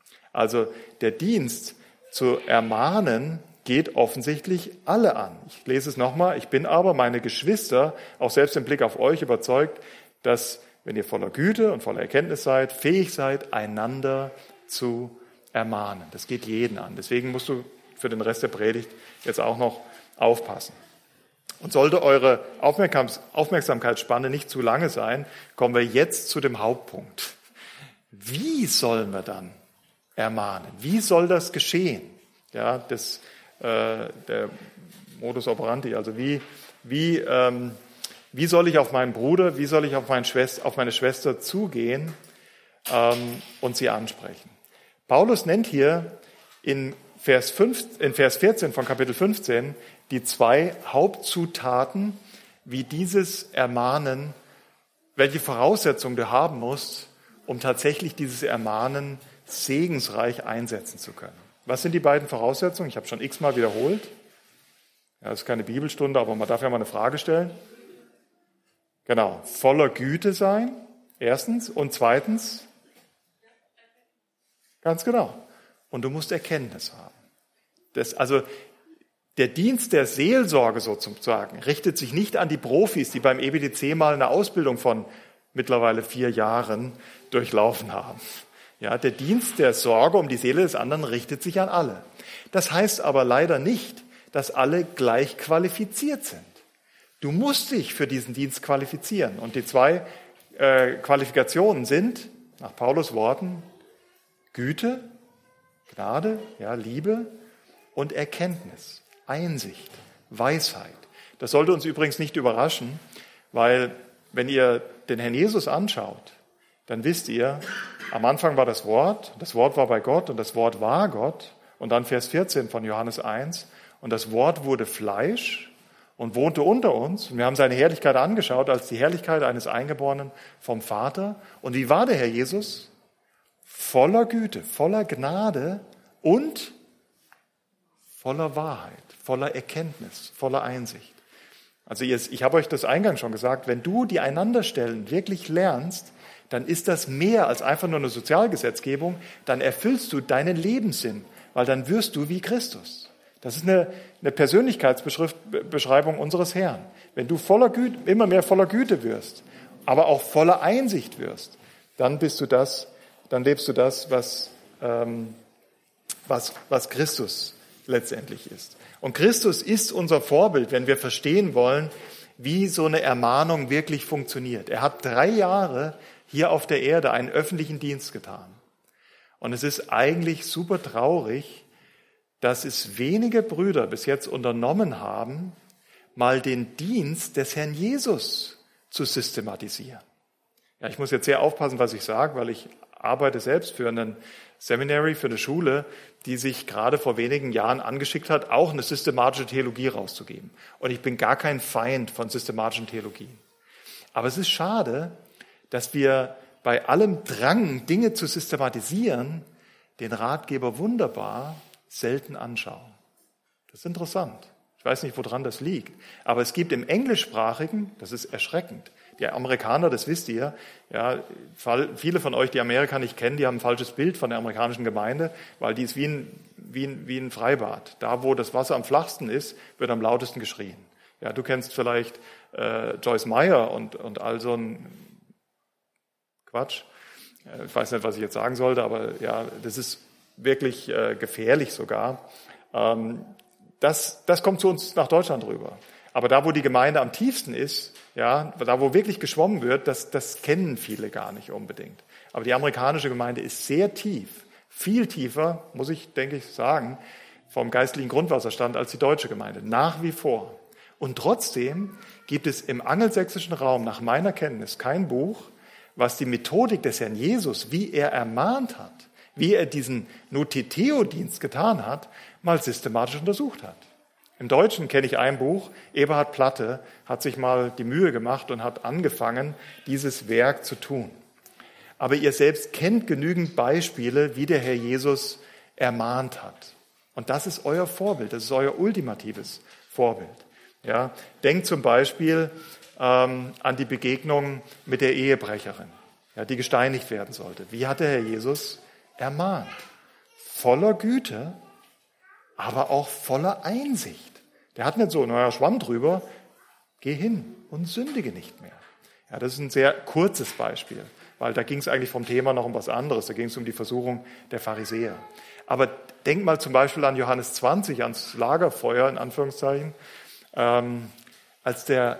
Also der Dienst zu ermahnen geht offensichtlich alle an. Ich lese es nochmal. Ich bin aber, meine Geschwister, auch selbst im Blick auf euch überzeugt, dass, wenn ihr voller Güte und voller Erkenntnis seid, fähig seid, einander zu ermahnen. Das geht jeden an. Deswegen musst du für den Rest der Predigt jetzt auch noch aufpassen. Und sollte eure Aufmerksamkeitsspanne nicht zu lange sein, kommen wir jetzt zu dem Hauptpunkt. Wie sollen wir dann ermahnen? Wie soll das geschehen? Ja, das der Modus operandi, also wie, wie, ähm, wie soll ich auf meinen Bruder, wie soll ich auf meine Schwester, auf meine Schwester zugehen ähm, und sie ansprechen. Paulus nennt hier in Vers, fünf, in Vers vierzehn von Kapitel fünfzehn die zwei Hauptzutaten, wie dieses Ermahnen, welche Voraussetzungen du haben musst, um tatsächlich dieses Ermahnen segensreich einsetzen zu können. Was sind die beiden Voraussetzungen? Ich habe schon x-mal wiederholt. Ja, das ist keine Bibelstunde, aber man darf ja mal eine Frage stellen. Genau, voller Güte sein, erstens. Und zweitens, ganz genau. Und du musst Erkenntnis haben. Das, also der Dienst der Seelsorge sozusagen richtet sich nicht an die Profis, die beim E B D C mal eine Ausbildung von mittlerweile vier Jahren durchlaufen haben. Ja, der Dienst der Sorge um die Seele des anderen richtet sich an alle. Das heißt aber leider nicht, dass alle gleich qualifiziert sind. Du musst dich für diesen Dienst qualifizieren. Und die zwei äh, Qualifikationen sind, nach Paulus Worten, Güte, Gnade, ja, Liebe und Erkenntnis, Einsicht, Weisheit. Das sollte uns übrigens nicht überraschen, weil wenn ihr den Herrn Jesus anschaut, dann wisst ihr, am Anfang war das Wort, das Wort war bei Gott und das Wort war Gott. Und dann Vers vierzehn von Johannes eins, und das Wort wurde Fleisch und wohnte unter uns. Und wir haben seine Herrlichkeit angeschaut als die Herrlichkeit eines Eingeborenen vom Vater. Und wie war der Herr Jesus? Voller Güte, voller Gnade und voller Wahrheit, voller Erkenntnis, voller Einsicht. Also ich habe euch das eingangs schon gesagt, wenn du die Einanderstellen wirklich lernst, dann ist das mehr als einfach nur eine Sozialgesetzgebung, dann erfüllst du deinen Lebenssinn, weil dann wirst du wie Christus. Das ist eine, eine Persönlichkeitsbeschreibung unseres Herrn. Wenn du voller Güte, immer mehr voller Güte wirst, aber auch voller Einsicht wirst, dann bist du das, dann lebst du das, was, ähm, was, was Christus letztendlich ist. Und Christus ist unser Vorbild, wenn wir verstehen wollen, wie so eine Ermahnung wirklich funktioniert. Er hat drei Jahre hier auf der Erde einen öffentlichen Dienst getan. Und es ist eigentlich super traurig, dass es wenige Brüder bis jetzt unternommen haben, mal den Dienst des Herrn Jesus zu systematisieren. Ja, ich muss jetzt sehr aufpassen, was ich sage, weil ich arbeite selbst für einen Seminary, für eine Schule, die sich gerade vor wenigen Jahren angeschickt hat, auch eine systematische Theologie rauszugeben. Und ich bin gar kein Feind von systematischen Theologien. Aber es ist schade, dass wir bei allem Drang, Dinge zu systematisieren, den Ratgeber wunderbar selten anschauen. Das ist interessant. Ich weiß nicht, woran das liegt. Aber es gibt im Englischsprachigen, das ist erschreckend, die Amerikaner, das wisst ihr, ja, viele von euch, die Amerika nicht kennen, die haben ein falsches Bild von der amerikanischen Gemeinde, weil die ist wie ein, wie ein, wie ein Freibad. Da, wo das Wasser am flachsten ist, wird am lautesten geschrien. Ja, du kennst vielleicht äh, Joyce Meyer und, und all so ein Quatsch. Ich weiß nicht, was ich jetzt sagen sollte, aber ja, das ist wirklich äh, gefährlich sogar. Ähm, das, das kommt zu uns nach Deutschland rüber. Aber da, wo die Gemeinde am tiefsten ist, ja, da, wo wirklich geschwommen wird, das, das kennen viele gar nicht unbedingt. Aber die amerikanische Gemeinde ist sehr tief, viel tiefer, muss ich, denke ich, sagen, vom geistlichen Grundwasserstand als die deutsche Gemeinde, nach wie vor. Und trotzdem gibt es im angelsächsischen Raum, nach meiner Kenntnis, kein Buch, was die Methodik des Herrn Jesus, wie er ermahnt hat, wie er diesen Notiteo-Dienst getan hat, mal systematisch untersucht hat. Im Deutschen kenne ich ein Buch, Eberhard Platte hat sich mal die Mühe gemacht und hat angefangen, dieses Werk zu tun. Aber ihr selbst kennt genügend Beispiele, wie der Herr Jesus ermahnt hat. Und das ist euer Vorbild, das ist euer ultimatives Vorbild. Ja, denkt zum Beispiel ähm, an die Begegnung mit der Ehebrecherin, ja, die gesteinigt werden sollte. Wie hat der Herr Jesus ermahnt? Voller Güte, aber auch voller Einsicht. Der hat nicht so, naja, Schwamm drüber, geh hin und sündige nicht mehr. Ja, das ist ein sehr kurzes Beispiel, weil da ging es eigentlich vom Thema noch um was anderes. Da ging es um die Versuchung der Pharisäer. Aber denk mal zum Beispiel an Johannes zwanzig, ans Lagerfeuer, in Anführungszeichen, ähm, als der,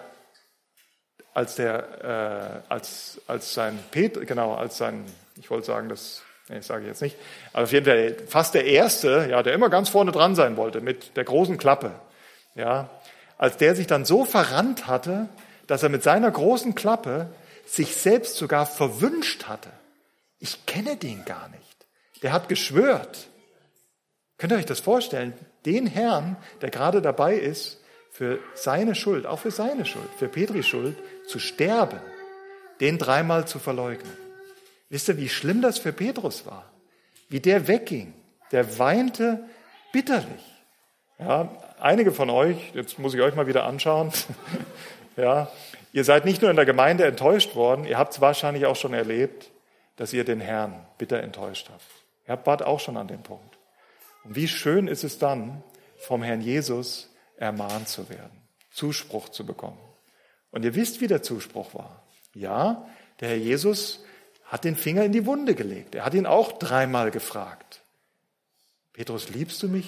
als der, äh, als, als sein Pet, genau, als sein, ich wollte sagen, das, nee, das sage ich jetzt nicht, aber auf jeden Fall fast der Erste, ja, der immer ganz vorne dran sein wollte, mit der großen Klappe. Ja, als der sich dann so verrannt hatte, dass er mit seiner großen Klappe sich selbst sogar verwünscht hatte. Ich kenne den gar nicht. Der hat geschwört. Könnt ihr euch das vorstellen? Den Herrn, der gerade dabei ist, für seine Schuld, auch für seine Schuld, für Petris Schuld, zu sterben, den dreimal zu verleugnen. Wisst ihr, wie schlimm das für Petrus war? Wie der wegging. Der weinte bitterlich. Ja, einige von euch, jetzt muss ich euch mal wieder anschauen, ja, ihr seid nicht nur in der Gemeinde enttäuscht worden, ihr habt es wahrscheinlich auch schon erlebt, dass ihr den Herrn bitter enttäuscht habt. Ihr wart auch schon an dem Punkt. Und wie schön ist es dann, vom Herrn Jesus ermahnt zu werden, Zuspruch zu bekommen. Und ihr wisst, wie der Zuspruch war. Ja, der Herr Jesus hat den Finger in die Wunde gelegt. Er hat ihn auch dreimal gefragt. Petrus, liebst du mich?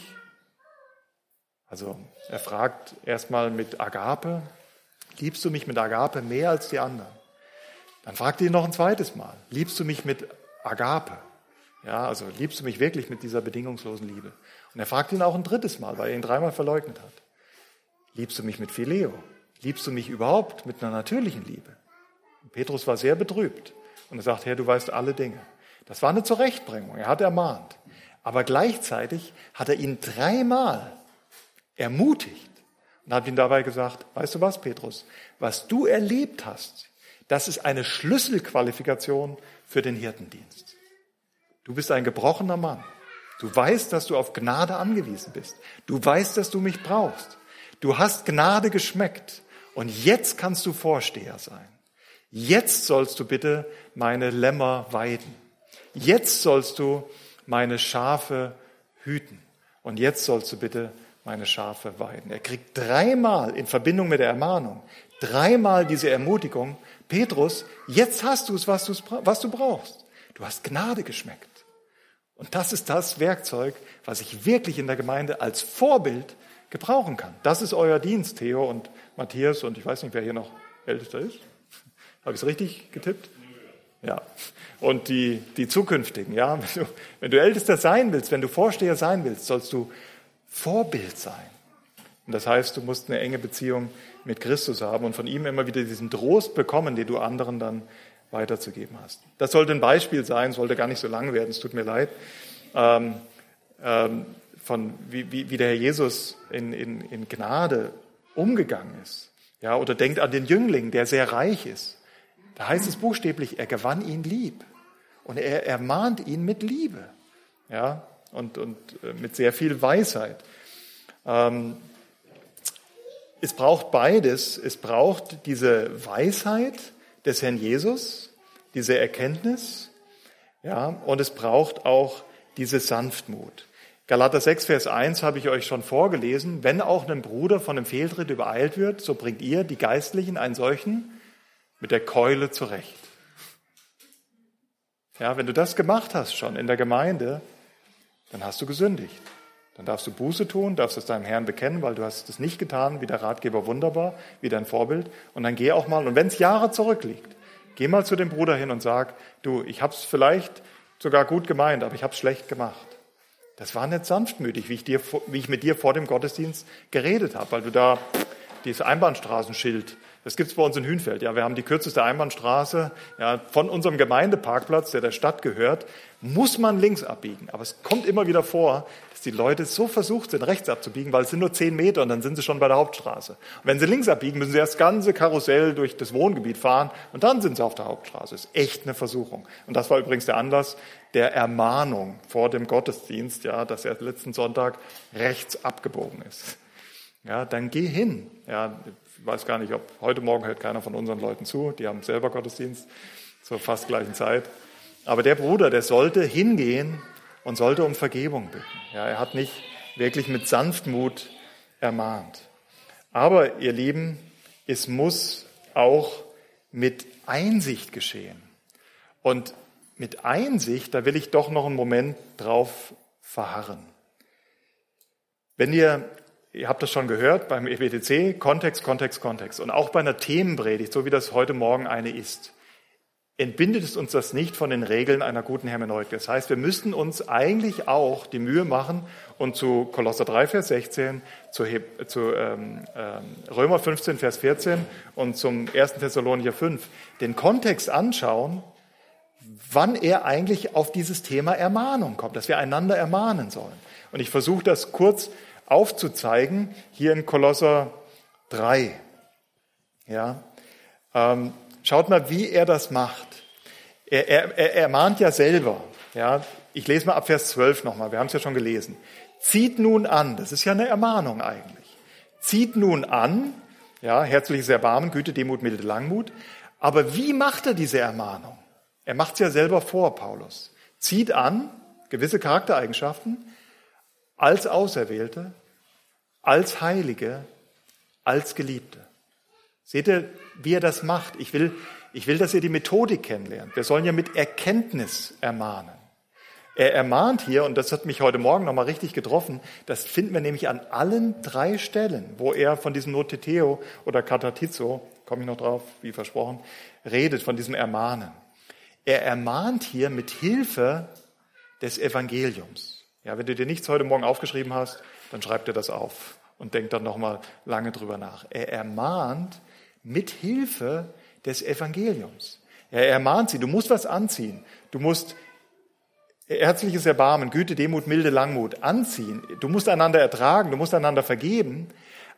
Also er fragt erstmal mit Agape, liebst du mich mit Agape mehr als die anderen? Dann fragt er ihn noch ein zweites Mal, liebst du mich mit Agape? Ja, also liebst du mich wirklich mit dieser bedingungslosen Liebe? Und er fragt ihn auch ein drittes Mal, weil er ihn dreimal verleugnet hat. Liebst du mich mit Phileo? Liebst du mich überhaupt mit einer natürlichen Liebe? Und Petrus war sehr betrübt und er sagt, Herr, du weißt alle Dinge. Das war eine Zurechtbringung, er hat ermahnt. Aber gleichzeitig hat er ihn dreimal ermutigt und hat ihm dabei gesagt, weißt du was, Petrus, was du erlebt hast, das ist eine Schlüsselqualifikation für den Hirtendienst. Du bist ein gebrochener Mann. Du weißt, dass du auf Gnade angewiesen bist. Du weißt, dass du mich brauchst. Du hast Gnade geschmeckt und jetzt kannst du Vorsteher sein. Jetzt sollst du bitte meine Lämmer weiden. Jetzt sollst du meine Schafe hüten. Und jetzt sollst du bitte meine Schafe weiden. Er kriegt dreimal in Verbindung mit der Ermahnung, dreimal diese Ermutigung, Petrus, jetzt hast du es, was du, was du brauchst. Du hast Gnade geschmeckt. Und das ist das Werkzeug, was ich wirklich in der Gemeinde als Vorbild gebrauchen kann. Das ist euer Dienst, Theo und Matthias und ich weiß nicht, wer hier noch Ältester ist. Habe ich es richtig getippt? Ja. Und die, die zukünftigen, ja. Wenn du, wenn du Ältester sein willst, wenn du Vorsteher sein willst, sollst du Vorbild sein. Und das heißt, du musst eine enge Beziehung mit Christus haben und von ihm immer wieder diesen Trost bekommen, den du anderen dann weiterzugeben hast. Das sollte ein Beispiel sein, sollte gar nicht so lang werden, es tut mir leid, ähm, ähm, von wie, wie, wie der Herr Jesus in, in, in Gnade umgegangen ist. Ja, oder denkt an den Jüngling, der sehr reich ist. Da heißt es buchstäblich, er gewann ihn lieb und er ermahnt ihn mit Liebe, ja, und, und mit sehr viel Weisheit. Ähm, es braucht beides. Es braucht diese Weisheit des Herrn Jesus, diese Erkenntnis, ja, und es braucht auch diese Sanftmut. Galater sechs, Vers eins habe ich euch schon vorgelesen. Wenn auch ein Bruder von einem Fehltritt übereilt wird, so bringt ihr, die Geistlichen, einen solchen mit der Keule zurecht. Ja, wenn du das gemacht hast schon in der Gemeinde, dann hast du gesündigt. Dann darfst du Buße tun, darfst es deinem Herrn bekennen, weil du hast es nicht getan, wie der Ratgeber wunderbar, wie dein Vorbild. Und dann geh auch mal, und wenn es Jahre zurückliegt, geh mal zu dem Bruder hin und sag, du, ich habe es vielleicht sogar gut gemeint, aber ich habe es schlecht gemacht. Das war nicht sanftmütig, wie ich, dir, wie ich mit dir vor dem Gottesdienst geredet habe, weil du da dieses Einbahnstraßenschild, das gibt's bei uns in Hünfeld. Ja, wir haben die kürzeste Einbahnstraße, ja, von unserem Gemeindeparkplatz, der der Stadt gehört, muss man links abbiegen. Aber es kommt immer wieder vor, dass die Leute so versucht sind, rechts abzubiegen, weil es sind nur zehn Meter und dann sind sie schon bei der Hauptstraße. Und wenn sie links abbiegen, müssen sie erst das ganze Karussell durch das Wohngebiet fahren und dann sind sie auf der Hauptstraße. Das ist echt eine Versuchung. Und das war übrigens der Anlass der Ermahnung vor dem Gottesdienst, ja, dass er letzten Sonntag rechts abgebogen ist. Ja, dann geh hin. Ja, ich weiß gar nicht, ob heute Morgen hört keiner von unseren Leuten zu. Die haben selber Gottesdienst zur fast gleichen Zeit. Aber der Bruder, der sollte hingehen und sollte um Vergebung bitten. Ja, er hat nicht wirklich mit Sanftmut ermahnt. Aber, ihr Lieben, es muss auch mit Einsicht geschehen. Und mit Einsicht, da will ich doch noch einen Moment drauf verharren. Wenn ihr Ihr habt das schon gehört beim E B T C, Kontext, Kontext, Kontext. Und auch bei einer Themenpredigt, so wie das heute Morgen eine ist, entbindet es uns das nicht von den Regeln einer guten Hermeneutik. Das heißt, wir müssten uns eigentlich auch die Mühe machen und zu Kolosser drei, Vers sechzehn, zu, zu ähm, äh, Römer fünfzehn, Vers vierzehn und zum ersten Thessalonicher fünf den Kontext anschauen, wann er eigentlich auf dieses Thema Ermahnung kommt, dass wir einander ermahnen sollen. Und ich versuche das kurz aufzuzeigen, hier in Kolosser drei. Ja, ähm, schaut mal, wie er das macht. Er, er, er ermahnt ja selber. Ja, ich lese mal ab Vers zwölf nochmal, wir haben es ja schon gelesen. Zieht nun an, das ist ja eine Ermahnung eigentlich. Zieht nun an, ja, herzliches Erbarmen, Güte, Demut, Milde, Langmut. Aber wie macht er diese Ermahnung? Er macht es ja selber vor, Paulus. Zieht an, gewisse Charaktereigenschaften, als Auserwählte, als Heilige, als Geliebte. Seht ihr, wie er das macht? Ich will, ich will, dass ihr die Methodik kennenlernt. Wir sollen ja mit Erkenntnis ermahnen. Er ermahnt hier, und das hat mich heute Morgen nochmal richtig getroffen, das finden wir nämlich an allen drei Stellen, wo er von diesem Noteteo oder Katatizo, komme ich noch drauf, wie versprochen, redet, von diesem Ermahnen. Er ermahnt hier mit Hilfe des Evangeliums. Ja, wenn du dir nichts heute Morgen aufgeschrieben hast, dann schreib dir das auf und denk dann nochmal lange drüber nach. Er ermahnt mit Hilfe des Evangeliums. Er ermahnt sie, du musst was anziehen. Du musst herzliches Erbarmen, Güte, Demut, Milde, Langmut anziehen. Du musst einander ertragen, du musst einander vergeben.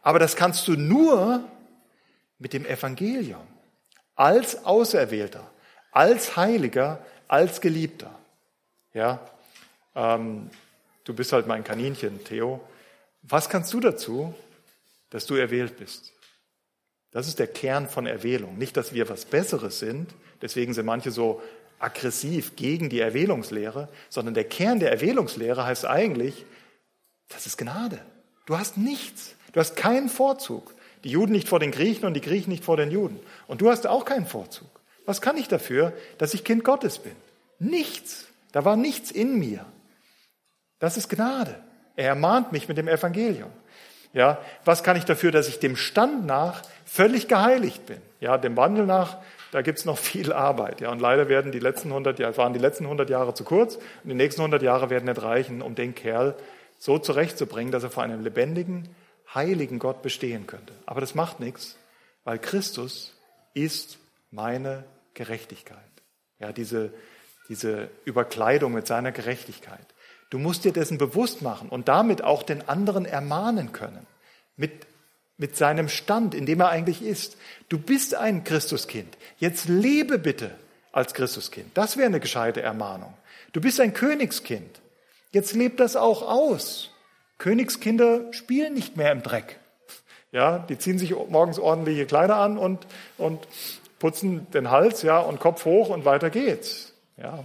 Aber das kannst du nur mit dem Evangelium. Als Auserwählter, als Heiliger, als Geliebter. Ja, ähm, du bist halt mein Kaninchen, Theo. Was kannst du dazu, dass du erwählt bist? Das ist der Kern von Erwählung. Nicht, dass wir was Besseres sind, deswegen sind manche so aggressiv gegen die Erwählungslehre, sondern der Kern der Erwählungslehre heißt eigentlich, das ist Gnade. Du hast nichts. Du hast keinen Vorzug. Die Juden nicht vor den Griechen und die Griechen nicht vor den Juden. Und du hast auch keinen Vorzug. Was kann ich dafür, dass ich Kind Gottes bin? Nichts. Da war nichts in mir. Das ist Gnade. Er ermahnt mich mit dem Evangelium. Ja, was kann ich dafür, dass ich dem Stand nach völlig geheiligt bin? Ja, dem Wandel nach, da gibt's noch viel Arbeit. Ja, und leider werden die letzten hundert Jahre, waren die letzten hundert Jahre zu kurz und die nächsten hundert Jahre werden nicht reichen, um den Kerl so zurechtzubringen, dass er vor einem lebendigen, heiligen Gott bestehen könnte. Aber das macht nichts, weil Christus ist meine Gerechtigkeit. Ja, diese, diese Überkleidung mit seiner Gerechtigkeit. Du musst dir dessen bewusst machen und damit auch den anderen ermahnen können. Mit, mit seinem Stand, in dem er eigentlich ist. Du bist ein Christuskind. Jetzt lebe bitte als Christuskind. Das wäre eine gescheite Ermahnung. Du bist ein Königskind. Jetzt leb das auch aus. Königskinder spielen nicht mehr im Dreck. Ja, die ziehen sich morgens ordentliche Kleider an und, und putzen den Hals, ja, und Kopf hoch und weiter geht's. Ja.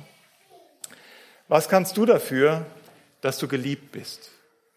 Was kannst du dafür, dass du geliebt bist?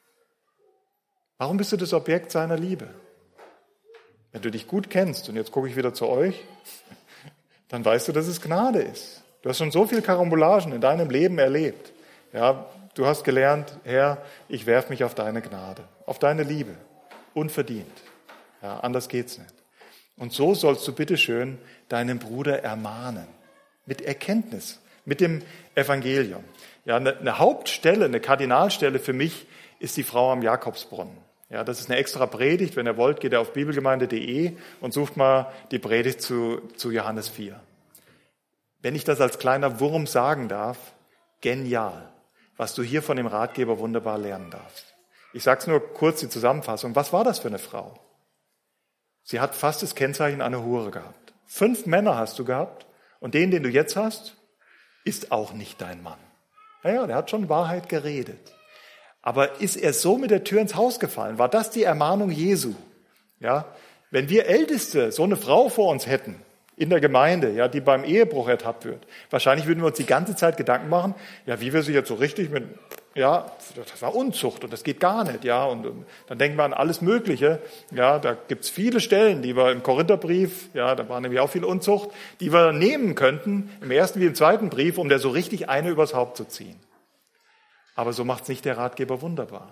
Warum bist du das Objekt seiner Liebe? Wenn du dich gut kennst, und jetzt gucke ich wieder zu euch, dann weißt du, dass es Gnade ist. Du hast schon so viel Karambolagen in deinem Leben erlebt. Ja, du hast gelernt, Herr, ich werfe mich auf deine Gnade, auf deine Liebe, unverdient. Ja, anders geht's nicht. Und so sollst du bitteschön deinen Bruder ermahnen, mit Erkenntnis, mit dem Evangelium. Ja, eine, eine Hauptstelle, eine Kardinalstelle für mich ist die Frau am Jakobsbrunnen. Ja, das ist eine extra Predigt. Wenn ihr wollt, geht ihr auf bibelgemeinde punkt de und sucht mal die Predigt zu, zu Johannes vier. Wenn ich das als kleiner Wurm sagen darf, genial, was du hier von dem Ratgeber wunderbar lernen darfst. Ich sage es nur kurz, die Zusammenfassung. Was war das für eine Frau? Sie hat fast das Kennzeichen einer Hure gehabt. Fünf Männer hast du gehabt und den, den du jetzt hast, ist auch nicht dein Mann. Naja, der hat schon Wahrheit geredet. Aber ist er so mit der Tür ins Haus gefallen? War das die Ermahnung Jesu? Ja, wenn wir Älteste so eine Frau vor uns hätten, in der Gemeinde, ja, die beim Ehebruch ertappt wird, wahrscheinlich würden wir uns die ganze Zeit Gedanken machen, ja, wie wir sie jetzt so richtig mit, ja, das war Unzucht und das geht gar nicht, ja, und, und dann denken wir an alles Mögliche, ja, da gibt's viele Stellen, die wir im Korintherbrief, ja, da war nämlich auch viel Unzucht, die wir nehmen könnten, im ersten wie im zweiten Brief, um der so richtig eine übers Haupt zu ziehen. Aber so macht's nicht der Ratgeber wunderbar.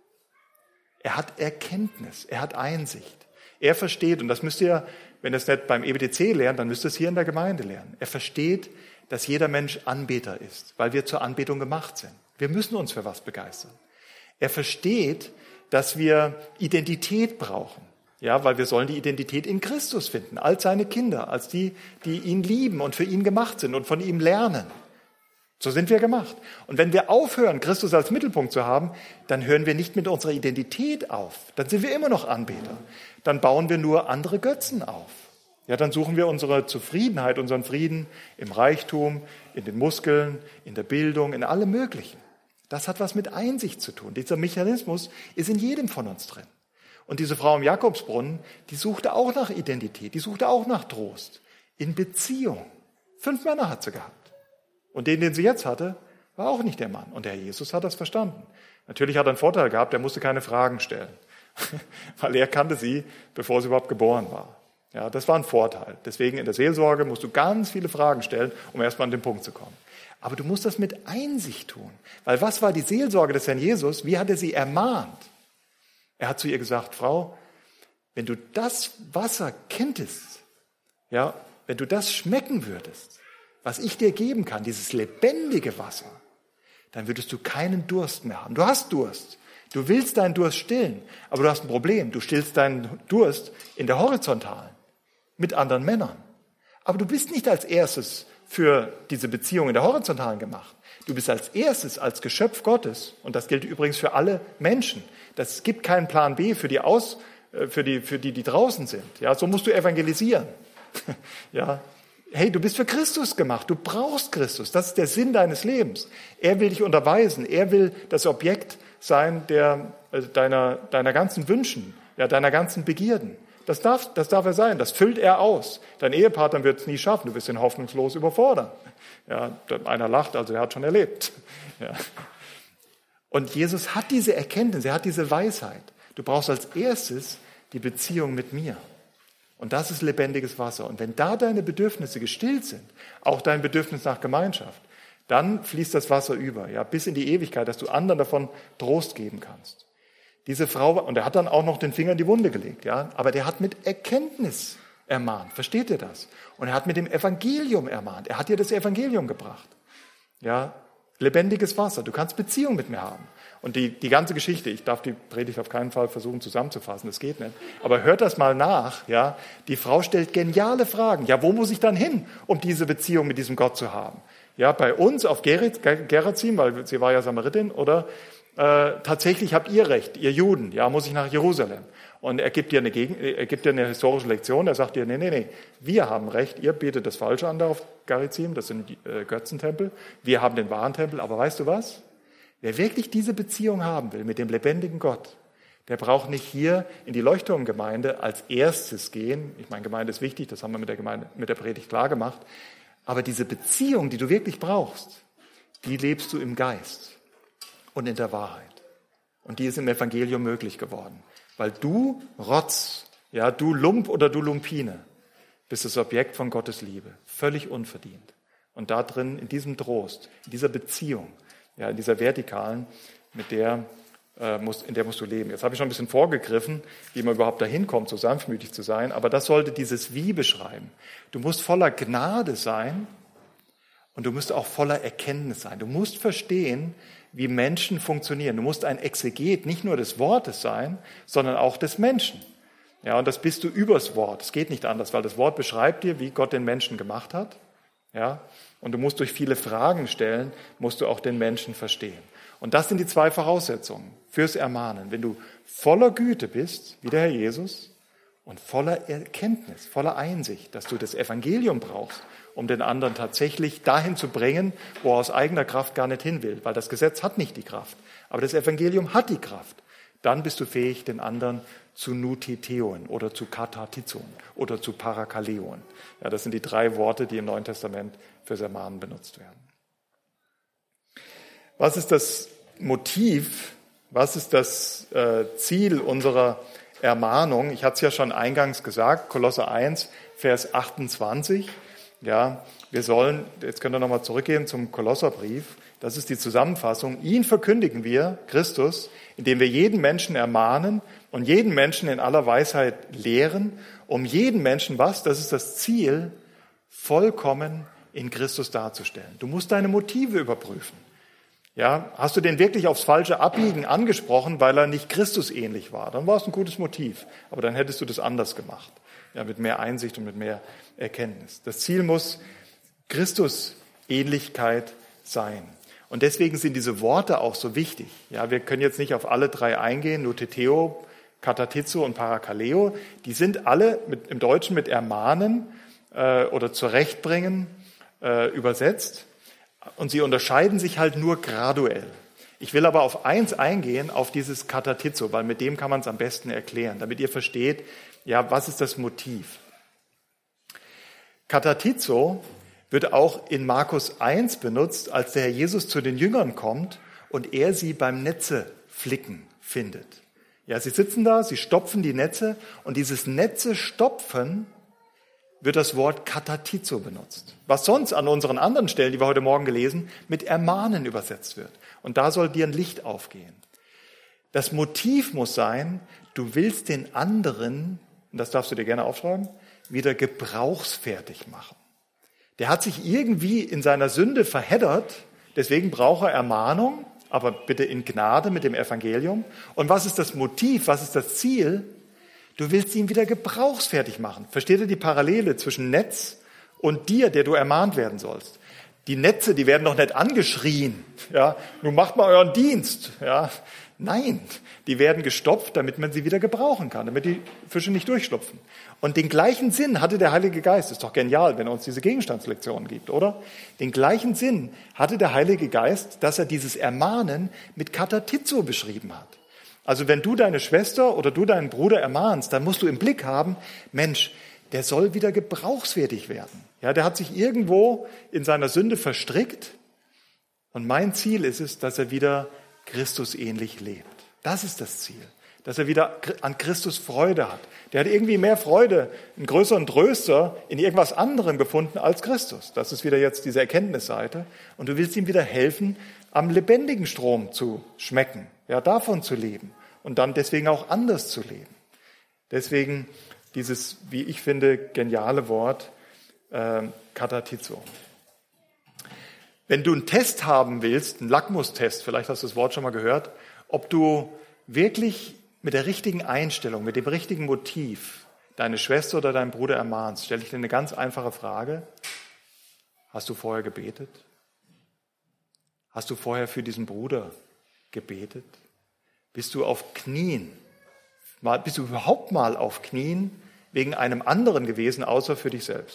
Er hat Erkenntnis, er hat Einsicht. Er versteht, und das müsst ihr, wenn ihr es nicht beim E B T C lernt, dann müsst ihr es hier in der Gemeinde lernen. Er versteht, dass jeder Mensch Anbeter ist, weil wir zur Anbetung gemacht sind. Wir müssen uns für was begeistern. Er versteht, dass wir Identität brauchen, ja, weil wir sollen die Identität in Christus finden, als seine Kinder, als die, die ihn lieben und für ihn gemacht sind und von ihm lernen. So sind wir gemacht. Und wenn wir aufhören, Christus als Mittelpunkt zu haben, dann hören wir nicht mit unserer Identität auf. Dann sind wir immer noch Anbeter. Dann bauen wir nur andere Götzen auf. Ja, dann suchen wir unsere Zufriedenheit, unseren Frieden im Reichtum, in den Muskeln, in der Bildung, in allem Möglichen. Das hat was mit Einsicht zu tun. Dieser Mechanismus ist in jedem von uns drin. Und diese Frau am Jakobsbrunnen, die suchte auch nach Identität, die suchte auch nach Trost. In Beziehung. Fünf Männer hat sie gehabt. Und den, den sie jetzt hatte, war auch nicht der Mann. Und der Jesus hat das verstanden. Natürlich hat er einen Vorteil gehabt, er musste keine Fragen stellen. Weil er kannte sie, bevor sie überhaupt geboren war. Ja, das war ein Vorteil. Deswegen in der Seelsorge musst du ganz viele Fragen stellen, um erstmal an den Punkt zu kommen. Aber du musst das mit Einsicht tun. Weil was war die Seelsorge des Herrn Jesus? Wie hat er sie ermahnt? Er hat zu ihr gesagt, Frau, wenn du das Wasser kenntest, ja, wenn du das schmecken würdest, was ich dir geben kann, dieses lebendige Wasser, dann würdest du keinen Durst mehr haben. Du hast Durst. Du willst deinen Durst stillen, aber du hast ein Problem. Du stillst deinen Durst in der Horizontalen mit anderen Männern. Aber du bist nicht als erstes für diese Beziehung in der Horizontalen gemacht. Du bist als erstes als Geschöpf Gottes, und das gilt übrigens für alle Menschen. Es gibt keinen Plan B für die Aus, für die, für die, die draußen sind. Ja, so musst du evangelisieren. Ja, hey, du bist für Christus gemacht. Du brauchst Christus. Das ist der Sinn deines Lebens. Er will dich unterweisen. Er will das Objekt sein der, also deiner, deiner ganzen Wünschen, ja, deiner ganzen Begierden. Das darf, das darf er sein. Das füllt er aus. Dein Ehepartner wird es nie schaffen. Du wirst ihn hoffnungslos überfordern. Ja, einer lacht, also er hat schon erlebt. Ja. Und Jesus hat diese Erkenntnis, er hat diese Weisheit. Du brauchst als erstes die Beziehung mit mir. Und das ist lebendiges Wasser. Und wenn da deine Bedürfnisse gestillt sind, auch dein Bedürfnis nach Gemeinschaft, dann fließt das Wasser über, ja, bis in die Ewigkeit, dass du anderen davon Trost geben kannst. Diese Frau, und er hat dann auch noch den Finger in die Wunde gelegt, ja, aber der hat mit Erkenntnis ermahnt. Versteht ihr das? Und er hat mit dem Evangelium ermahnt. Er hat dir das Evangelium gebracht. Ja, lebendiges Wasser. Du kannst Beziehung mit mir haben. Und die, die ganze Geschichte, ich darf die Predigt auf keinen Fall versuchen zusammenzufassen, das geht nicht. Aber hört das mal nach, ja. Die Frau stellt geniale Fragen. Ja, wo muss ich dann hin, um diese Beziehung mit diesem Gott zu haben? Ja, bei uns auf Gerazim, weil sie war ja Samaritin, oder äh, tatsächlich habt ihr Recht, ihr Juden, ja, muss ich nach Jerusalem. Und er gibt dir eine, Gegen, er gibt dir eine historische Lektion, er sagt dir, nee, nee, nee, wir haben Recht, ihr betet das Falsche an da auf Gerazim, das sind äh, Götzentempel, wir haben den wahren Tempel, aber weißt du was? Wer wirklich diese Beziehung haben will mit dem lebendigen Gott, der braucht nicht hier in die Leuchtturmgemeinde als erstes gehen. Ich meine, Gemeinde ist wichtig, das haben wir mit der Gemeinde, mit der Predigt klar gemacht. Aber diese Beziehung, die du wirklich brauchst, die lebst du im Geist und in der Wahrheit. Und die ist im Evangelium möglich geworden. Weil du Rotz, ja, du Lump oder du Lumpine, bist das Objekt von Gottes Liebe. Völlig unverdient. Und da drin, in diesem Trost, in dieser Beziehung, ja, in dieser vertikalen, mit der, äh, musst, in der musst du leben. Jetzt habe ich schon ein bisschen vorgegriffen, wie man überhaupt dahin kommt, so sanftmütig zu sein. Aber das sollte dieses Wie beschreiben. Du musst voller Gnade sein und du musst auch voller Erkenntnis sein. Du musst verstehen, wie Menschen funktionieren. Du musst ein Exeget nicht nur des Wortes sein, sondern auch des Menschen. Ja, und das bist du übers Wort. Es geht nicht anders, weil das Wort beschreibt dir, wie Gott den Menschen gemacht hat. Ja, und du musst durch viele Fragen stellen, musst du auch den Menschen verstehen. Und das sind die zwei Voraussetzungen fürs Ermahnen. Wenn du voller Güte bist, wie der Herr Jesus, und voller Erkenntnis, voller Einsicht, dass du das Evangelium brauchst, um den anderen tatsächlich dahin zu bringen, wo er aus eigener Kraft gar nicht hin will, weil das Gesetz hat nicht die Kraft, aber das Evangelium hat die Kraft. Dann bist du fähig, den anderen zu nutiteon oder zu katartizon oder zu parakaleon. Ja, das sind die drei Worte, die im Neuen Testament fürs Ermahnen benutzt werden. Was ist das Motiv, was ist das äh, Ziel unserer Ermahnung? Ich hatte es ja schon eingangs gesagt, Kolosser eins, Vers achtundzwanzig. Ja, wir sollen, jetzt könnt ihr nochmal zurückgehen zum Kolosserbrief, das ist die Zusammenfassung. Ihn verkündigen wir, Christus, indem wir jeden Menschen ermahnen und jeden Menschen in aller Weisheit lehren, um jeden Menschen was? Das ist das Ziel, vollkommen in Christus darzustellen. Du musst deine Motive überprüfen. Ja, hast du den wirklich aufs falsche Abbiegen angesprochen, weil er nicht Christus ähnlich war? Dann war es ein gutes Motiv, aber dann hättest du das anders gemacht. Ja, mit mehr Einsicht und mit mehr Erkenntnis. Das Ziel muss Christus-Ähnlichkeit sein. Und deswegen sind diese Worte auch so wichtig. Ja, wir können jetzt nicht auf alle drei eingehen, Nutiteo, Katartizo und Parakaleo. Die sind alle mit, im Deutschen mit ermahnen äh, oder zurechtbringen äh, übersetzt. Und sie unterscheiden sich halt nur graduell. Ich will aber auf eins eingehen, auf dieses Katartizo, weil mit dem kann man es am besten erklären, damit ihr versteht, ja, was ist das Motiv? Katartizo wird auch in Markus eins benutzt, als der Herr Jesus zu den Jüngern kommt und er sie beim Netzeflicken findet. Ja, sie sitzen da, sie stopfen die Netze und dieses Netze-Stopfen wird das Wort Katartizo benutzt. Was sonst an unseren anderen Stellen, die wir heute Morgen gelesen, mit Ermahnen übersetzt wird. Und da soll dir ein Licht aufgehen. Das Motiv muss sein, du willst den anderen, und das darfst du dir gerne aufschreiben, wieder gebrauchsfertig machen. Der hat sich irgendwie in seiner Sünde verheddert, deswegen braucht er Ermahnung, aber bitte in Gnade mit dem Evangelium. Und was ist das Motiv, was ist das Ziel? Du willst ihn wieder gebrauchsfertig machen. Versteht ihr die Parallele zwischen Netz und dir, der du ermahnt werden sollst? Die Netze, die werden doch nicht angeschrien. Ja, nun macht mal euren Dienst. Ja, Nein, die werden gestopft, damit man sie wieder gebrauchen kann, damit die Fische nicht durchschlupfen. Und den gleichen Sinn hatte der Heilige Geist. Ist doch genial, wenn er uns diese Gegenstandslektionen gibt, oder? Den gleichen Sinn hatte der Heilige Geist, dass er dieses Ermahnen mit Katatizo beschrieben hat. Also wenn du deine Schwester oder du deinen Bruder ermahnst, dann musst du im Blick haben, Mensch, der soll wieder gebrauchswertig werden. Ja, der hat sich irgendwo in seiner Sünde verstrickt. Und mein Ziel ist es, dass er wieder Christus ähnlich lebt. Das ist das Ziel. Dass er wieder an Christus Freude hat. Der hat irgendwie mehr Freude, einen größeren Tröster in irgendwas anderem gefunden als Christus. Das ist wieder jetzt diese Erkenntnisseite. Und du willst ihm wieder helfen, am lebendigen Strom zu schmecken, ja, davon zu leben und dann deswegen auch anders zu leben. Deswegen dieses, wie ich finde, geniale Wort, äh, Katatizo. Wenn du einen Test haben willst, einen Lackmustest, vielleicht hast du das Wort schon mal gehört, ob du wirklich mit der richtigen Einstellung, mit dem richtigen Motiv deine Schwester oder deinen Bruder ermahnst, stelle ich dir eine ganz einfache Frage. Hast du vorher gebetet? Hast du vorher für diesen Bruder gebetet? Bist du auf Knien? Bist du überhaupt mal auf Knien wegen einem anderen gewesen, außer für dich selbst?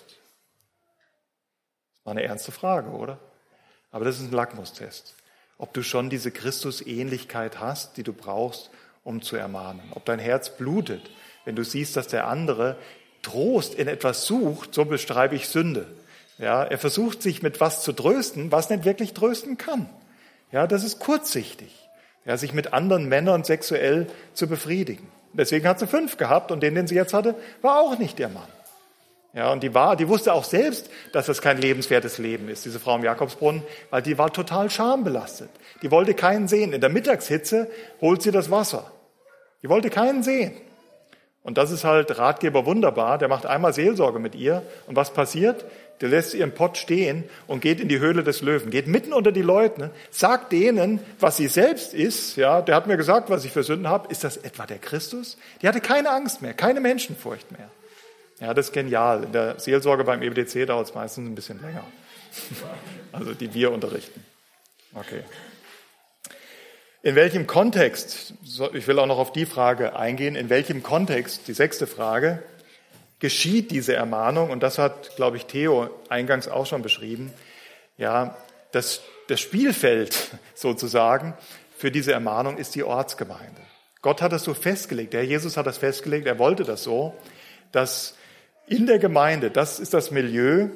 Das war eine ernste Frage, oder? Aber das ist ein Lackmustest. Ob du schon diese Christusähnlichkeit hast, die du brauchst, um zu ermahnen. Ob dein Herz blutet, wenn du siehst, dass der andere Trost in etwas sucht, so beschreibe ich Sünde. Ja, er versucht sich mit was zu trösten, was nicht wirklich trösten kann. Ja, das ist kurzsichtig. Ja, sich mit anderen Männern sexuell zu befriedigen. Deswegen hat sie fünf gehabt und den, den sie jetzt hatte, war auch nicht der Mann. Ja, und die war, die wusste auch selbst, dass das kein lebenswertes Leben ist, diese Frau im Jakobsbrunnen, weil die war total schambelastet. Die wollte keinen sehen. In der Mittagshitze holt sie das Wasser. Die wollte keinen sehen. Und das ist halt Ratgeber wunderbar. Der macht einmal Seelsorge mit ihr. Und was passiert? Der lässt ihren Pott stehen und geht in die Höhle des Löwen, geht mitten unter die Leute, sagt denen, was sie selbst ist. Ja, der hat mir gesagt, was ich für Sünden habe. Ist das etwa der Christus? Die hatte keine Angst mehr, keine Menschenfurcht mehr. Ja, das ist genial. In der Seelsorge beim E B D C dauert es meistens ein bisschen länger. Also die wir unterrichten. Okay. In welchem Kontext, ich will auch noch auf die Frage eingehen, in welchem Kontext, die sechste Frage, geschieht diese Ermahnung? Und das hat, glaube ich, Theo eingangs auch schon beschrieben. Ja, das, das Spielfeld sozusagen für diese Ermahnung ist die Ortsgemeinde. Gott hat das so festgelegt, der Jesus hat das festgelegt, er wollte das so, dass in der Gemeinde, das ist das Milieu,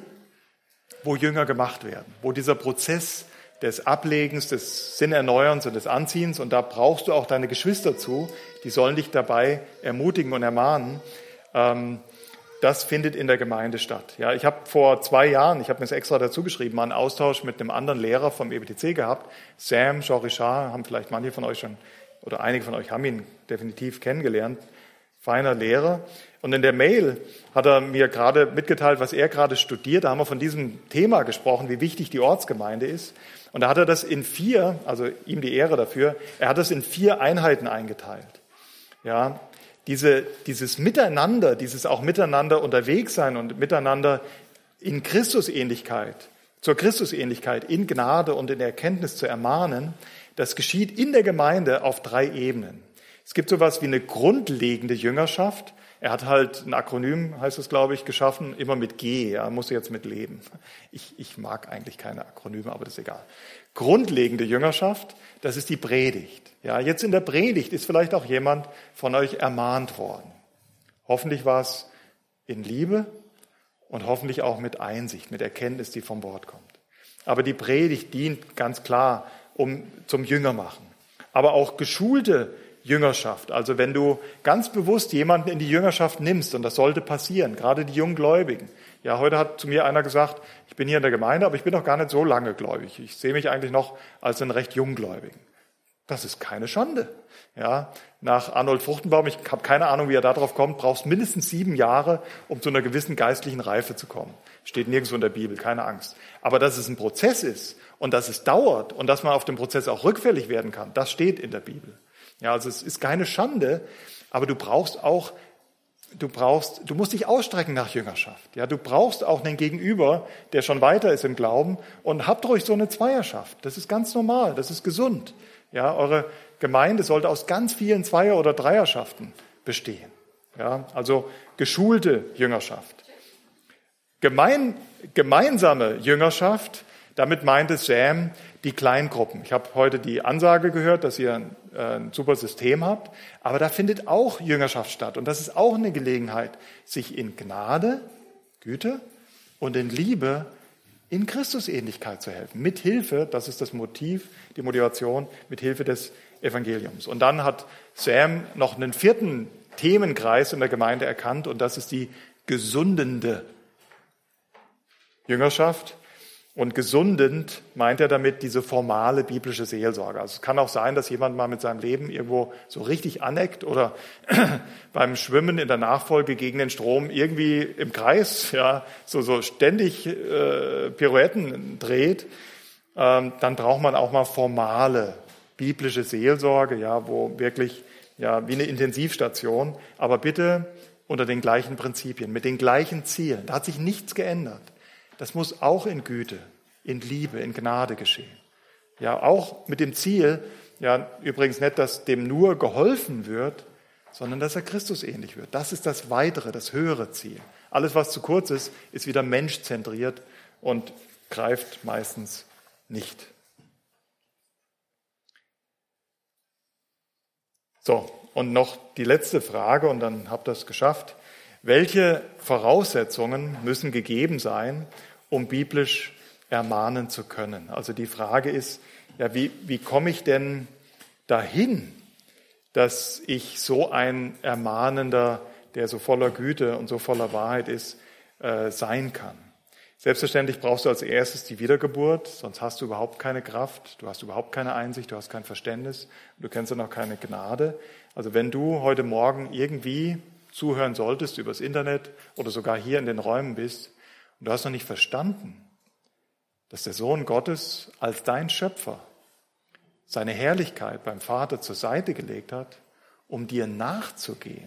wo Jünger gemacht werden, wo dieser Prozess des Ablegens, des Sinnerneuerns und des Anziehens, und da brauchst du auch deine Geschwister zu, die sollen dich dabei ermutigen und ermahnen, ähm, das findet in der Gemeinde statt. Ja, ich habe vor zwei Jahren, ich habe mir das extra dazu geschrieben, mal einen Austausch mit einem anderen Lehrer vom E B T C gehabt, Sam Jean Richard, haben vielleicht manche von euch schon, oder einige von euch haben ihn definitiv kennengelernt, feiner Lehrer. Und in der Mail hat er mir gerade mitgeteilt, was er gerade studiert. Da haben wir von diesem Thema gesprochen, wie wichtig die Ortsgemeinde ist. Und da hat er das in vier, also ihm die Ehre dafür, er hat das in vier Einheiten eingeteilt. Ja, diese, dieses Miteinander, dieses auch miteinander unterwegs sein und miteinander in Christusähnlichkeit, zur Christusähnlichkeit, in Gnade und in Erkenntnis zu ermahnen, das geschieht in der Gemeinde auf drei Ebenen. Es gibt sowas wie eine grundlegende Jüngerschaft. Er hat halt ein Akronym, heißt es, glaube ich, geschaffen, immer mit G, ja, muss jetzt mit leben. Ich, ich mag eigentlich keine Akronyme, aber das ist egal. Grundlegende Jüngerschaft, das ist die Predigt. Ja, jetzt in der Predigt ist vielleicht auch jemand von euch ermahnt worden. Hoffentlich war es in Liebe und hoffentlich auch mit Einsicht, mit Erkenntnis, die vom Wort kommt. Aber die Predigt dient ganz klar um zum Jüngermachen. Aber auch geschulte Jüngerschaft. Also wenn du ganz bewusst jemanden in die Jüngerschaft nimmst, und das sollte passieren, gerade die Junggläubigen. Ja, heute hat zu mir einer gesagt, ich bin hier in der Gemeinde, aber ich bin noch gar nicht so lange gläubig. Ich sehe mich eigentlich noch als einen recht Junggläubigen. Das ist keine Schande. Ja, nach Arnold Fruchtenbaum, ich habe keine Ahnung, wie er darauf kommt, brauchst mindestens sieben Jahre, um zu einer gewissen geistlichen Reife zu kommen. Steht nirgendwo in der Bibel, keine Angst. Aber dass es ein Prozess ist und dass es dauert und dass man auf dem Prozess auch rückfällig werden kann, das steht in der Bibel. Ja, also es ist keine Schande, aber du brauchst auch du brauchst, du musst dich ausstrecken nach Jüngerschaft. Ja, du brauchst auch einen Gegenüber, der schon weiter ist im Glauben, und habt ruhig so eine Zweierschaft. Das ist ganz normal, das ist gesund. Ja, eure Gemeinde sollte aus ganz vielen Zweier- oder Dreierschaften bestehen. Ja, also geschulte Jüngerschaft. Gemein, gemeinsame Jüngerschaft, damit meinte Sam die Kleingruppen. Ich habe heute die Ansage gehört, dass ihr ein, äh, ein super System habt, aber da findet auch Jüngerschaft statt. Und das ist auch eine Gelegenheit, sich in Gnade, Güte und in Liebe in Christusähnlichkeit zu helfen. Mit Hilfe, das ist das Motiv, die Motivation, mit Hilfe des Evangeliums. Und dann hat Sam noch einen vierten Themenkreis in der Gemeinde erkannt, und das ist die gesundende Jüngerschaft. Und gesundend meint er damit diese formale biblische Seelsorge. Also es kann auch sein, dass jemand mal mit seinem Leben irgendwo so richtig aneckt oder beim Schwimmen in der Nachfolge gegen den Strom irgendwie im Kreis, ja, so, so ständig äh, Pirouetten dreht. Ähm, dann braucht man auch mal formale biblische Seelsorge, ja, wo wirklich, ja, wie eine Intensivstation, aber bitte unter den gleichen Prinzipien, mit den gleichen Zielen. Da hat sich nichts geändert. Das muss auch in Güte, in Liebe, in Gnade geschehen. Ja, auch mit dem Ziel, ja, übrigens nicht, dass dem nur geholfen wird, sondern dass er Christus ähnlich wird. Das ist das weitere, das höhere Ziel. Alles, was zu kurz ist, ist wieder menschzentriert und greift meistens nicht. So, und noch die letzte Frage, und dann habt ihr es geschafft. Welche Voraussetzungen müssen gegeben sein, um biblisch ermahnen zu können? Also die Frage ist, ja, wie, wie komme ich denn dahin, dass ich so ein Ermahnender, der so voller Güte und so voller Wahrheit ist, äh, sein kann? Selbstverständlich brauchst du als erstes die Wiedergeburt, sonst hast du überhaupt keine Kraft, du hast überhaupt keine Einsicht, du hast kein Verständnis, du kennst dann auch keine Gnade. Also wenn du heute Morgen irgendwie zuhören solltest übers Internet oder sogar hier in den Räumen bist und du hast noch nicht verstanden, dass der Sohn Gottes als dein Schöpfer seine Herrlichkeit beim Vater zur Seite gelegt hat, um dir nachzugehen,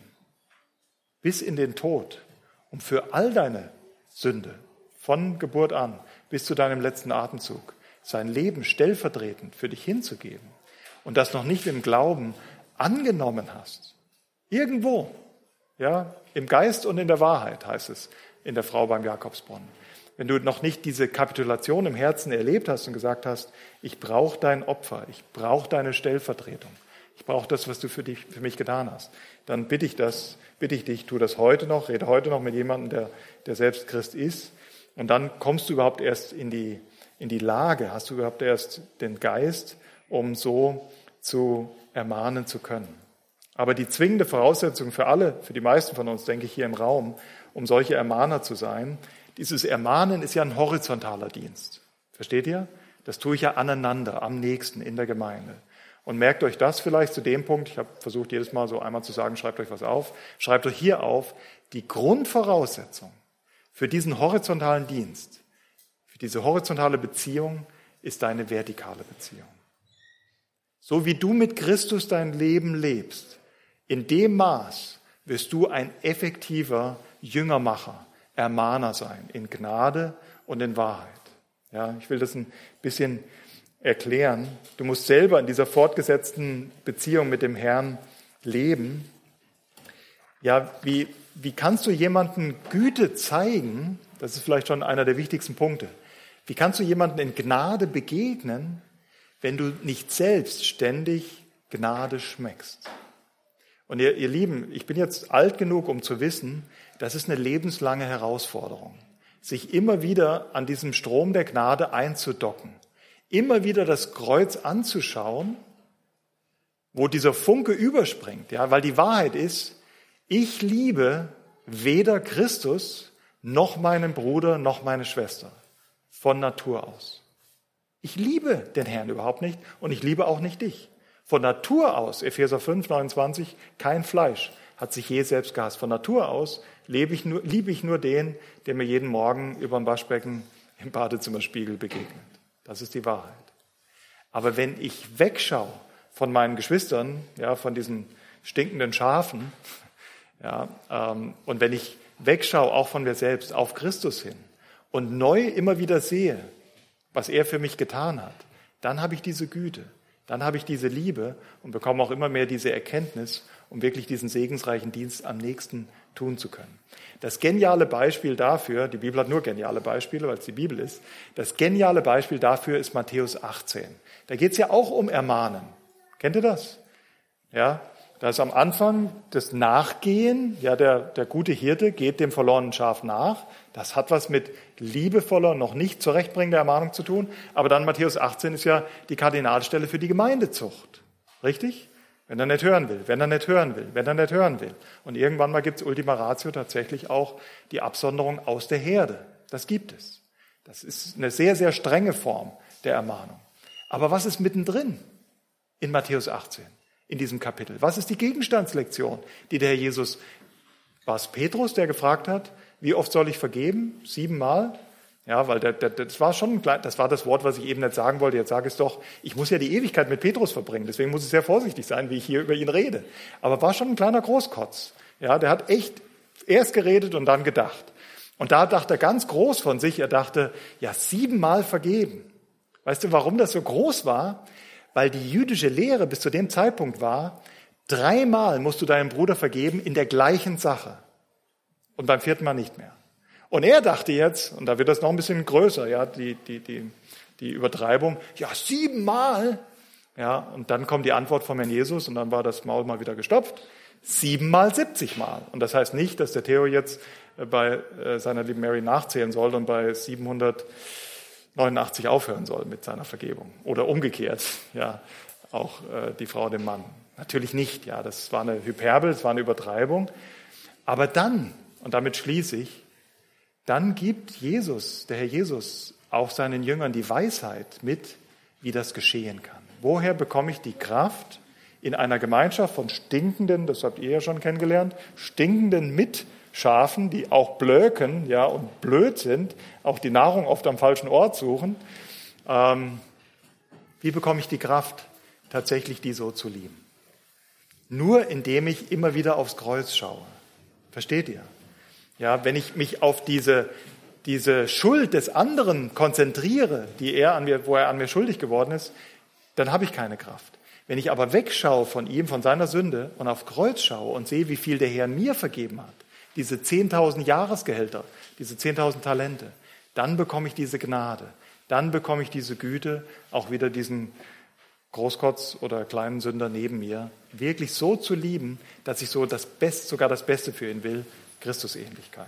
bis in den Tod, um für all deine Sünde von Geburt an bis zu deinem letzten Atemzug sein Leben stellvertretend für dich hinzugeben und das noch nicht im Glauben angenommen hast, irgendwo, ja, im Geist und in der Wahrheit, heißt es in der Frau beim Jakobsbrunnen. Wenn du noch nicht diese Kapitulation im Herzen erlebt hast und gesagt hast, ich brauche dein Opfer, ich brauche deine Stellvertretung, ich brauche das, was du für dich, für mich getan hast, dann bitte ich das, bitte ich dich, tu das heute noch, rede heute noch mit jemandem, der, der selbst Christ ist, und dann kommst du überhaupt erst in die, in die Lage, hast du überhaupt erst den Geist, um so zu ermahnen zu können. Aber die zwingende Voraussetzung für alle, für die meisten von uns, denke ich, hier im Raum, um solche Ermahner zu sein, dieses Ermahnen ist ja ein horizontaler Dienst. Versteht ihr? Das tue ich ja aneinander, am nächsten, in der Gemeinde. Und merkt euch das vielleicht zu dem Punkt, ich habe versucht jedes Mal so einmal zu sagen, schreibt euch was auf, schreibt euch hier auf, die Grundvoraussetzung für diesen horizontalen Dienst, für diese horizontale Beziehung ist deine vertikale Beziehung. So wie du mit Christus dein Leben lebst, in dem Maß wirst du ein effektiver Jüngermacher, Ermahner sein, in Gnade und in Wahrheit. Ja, ich will das ein bisschen erklären. Du musst selber in dieser fortgesetzten Beziehung mit dem Herrn leben. Ja, wie, wie kannst du jemandem Güte zeigen? Das ist vielleicht schon einer der wichtigsten Punkte. Wie kannst du jemandem in Gnade begegnen, wenn du nicht selbst ständig Gnade schmeckst? Und ihr, ihr Lieben, ich bin jetzt alt genug, um zu wissen, das ist eine lebenslange Herausforderung, sich immer wieder an diesem Strom der Gnade einzudocken, immer wieder das Kreuz anzuschauen, wo dieser Funke überspringt, ja, weil die Wahrheit ist, ich liebe weder Christus noch meinen Bruder noch meine Schwester von Natur aus. Ich liebe den Herrn überhaupt nicht und ich liebe auch nicht dich. Von Natur aus, Epheser fünf, neunundzwanzig, kein Fleisch, hat sich je selbst gehasst. Von Natur aus lebe ich nur, liebe ich nur den, der mir jeden Morgen über dem Waschbecken im Badezimmerspiegel begegnet. Das ist die Wahrheit. Aber wenn ich wegschaue von meinen Geschwistern, ja, von diesen stinkenden Schafen, Ja, ähm, und wenn ich wegschaue, auch von mir selbst, auf Christus hin und neu immer wieder sehe, was er für mich getan hat, dann habe ich diese Güte, dann habe ich diese Liebe und bekomme auch immer mehr diese Erkenntnis, um wirklich diesen segensreichen Dienst am nächsten tun zu können. Das geniale Beispiel dafür, die Bibel hat nur geniale Beispiele, weil es die Bibel ist, das geniale Beispiel dafür ist Matthäus achtzehn. Da geht es ja auch um Ermahnen. Kennt ihr das? Ja, da ist am Anfang das Nachgehen, ja, der, der gute Hirte geht dem verlorenen Schaf nach. Das hat was mit liebevoller, noch nicht zurechtbringender Ermahnung zu tun. Aber dann Matthäus achtzehn ist ja die Kardinalstelle für die Gemeindezucht. Richtig? Wenn er nicht hören will, wenn er nicht hören will, wenn er nicht hören will. Und irgendwann mal gibt es Ultima Ratio tatsächlich auch die Absonderung aus der Herde. Das gibt es. Das ist eine sehr, sehr strenge Form der Ermahnung. Aber was ist mittendrin in Matthäus achtzehn, in diesem Kapitel? Was ist die Gegenstandslektion, die der Herr Jesus, war es Petrus, der gefragt hat, wie oft soll ich vergeben? Siebenmal? Ja, weil der, der, das war schon, das war das Wort, was ich eben nicht sagen wollte. Jetzt sage ich es doch. Ich muss ja die Ewigkeit mit Petrus verbringen. Deswegen muss ich sehr vorsichtig sein, wie ich hier über ihn rede. Aber war schon ein kleiner Großkotz. Ja, der hat echt erst geredet und dann gedacht. Und da dachte er ganz groß von sich. Er dachte, ja, siebenmal vergeben. Weißt du, warum das so groß war? Weil die jüdische Lehre bis zu dem Zeitpunkt war, dreimal musst du deinem Bruder vergeben in der gleichen Sache. Und beim vierten Mal nicht mehr. Und er dachte jetzt, und da wird das noch ein bisschen größer, ja, die, die, die, die Übertreibung, ja, siebenmal. Ja, und dann kommt die Antwort von Herrn Jesus und dann war das Maul mal wieder gestopft. Siebenmal siebzigmal. Und das heißt nicht, dass der Theo jetzt bei seiner lieben Mary nachzählen soll und bei siebenhundertneunundachtzig aufhören soll mit seiner Vergebung. Oder umgekehrt, ja, auch äh, die Frau dem Mann. Natürlich nicht, ja, das war eine Hyperbel, das war eine Übertreibung. Aber dann, und damit schließe ich, dann gibt Jesus, der Herr Jesus, auch seinen Jüngern die Weisheit mit, wie das geschehen kann. Woher bekomme ich die Kraft, in einer Gemeinschaft von stinkenden, das habt ihr ja schon kennengelernt, stinkenden Mitschafen, die auch blöken, ja, und blöd sind, auch die Nahrung oft am falschen Ort suchen. Ähm, wie bekomme ich die Kraft, tatsächlich die so zu lieben? Nur indem ich immer wieder aufs Kreuz schaue. Versteht ihr? Ja, wenn ich mich auf diese, diese Schuld des anderen konzentriere, die er an mir, wo er an mir schuldig geworden ist, dann habe ich keine Kraft. Wenn ich aber wegschaue von ihm, von seiner Sünde und aufs Kreuz schaue und sehe, wie viel der Herr mir vergeben hat, diese zehntausend Jahresgehälter, diese zehntausend Talente, dann bekomme ich diese Gnade, dann bekomme ich diese Güte, auch wieder diesen Großkotz oder kleinen Sünder neben mir, wirklich so zu lieben, dass ich so das Beste, sogar das Beste für ihn will, Christusähnlichkeit.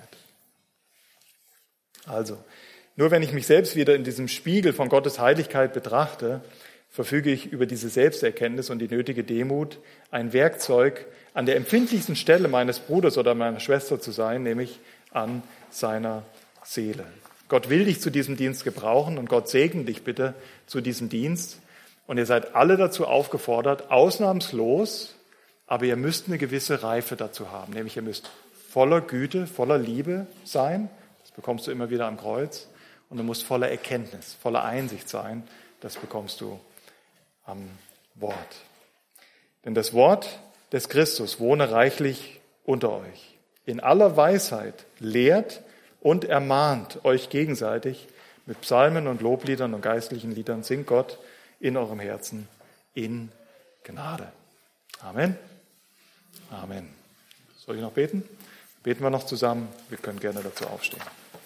Also, nur wenn ich mich selbst wieder in diesem Spiegel von Gottes Heiligkeit betrachte, verfüge ich über diese Selbsterkenntnis und die nötige Demut, ein Werkzeug an der empfindlichsten Stelle meines Bruders oder meiner Schwester zu sein, nämlich an seiner Seele. Gott will dich zu diesem Dienst gebrauchen und Gott segne dich bitte zu diesem Dienst. Und ihr seid alle dazu aufgefordert, ausnahmslos, aber ihr müsst eine gewisse Reife dazu haben, nämlich ihr müsst voller Güte, voller Liebe sein, das bekommst du immer wieder am Kreuz, und du musst voller Erkenntnis, voller Einsicht sein, das bekommst du am Wort. Denn das Wort des Christus wohne reichlich unter euch. In aller Weisheit lehrt und ermahnt euch gegenseitig mit Psalmen und Lobliedern und geistlichen Liedern, singt Gott in eurem Herzen in Gnade. Amen. Amen. Soll ich noch beten? Beten wir noch zusammen. Wir können gerne dazu aufstehen.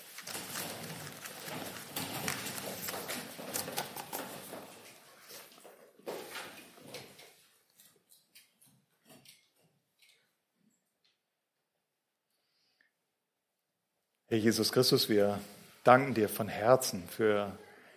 Herr Jesus Christus, wir danken dir von Herzen für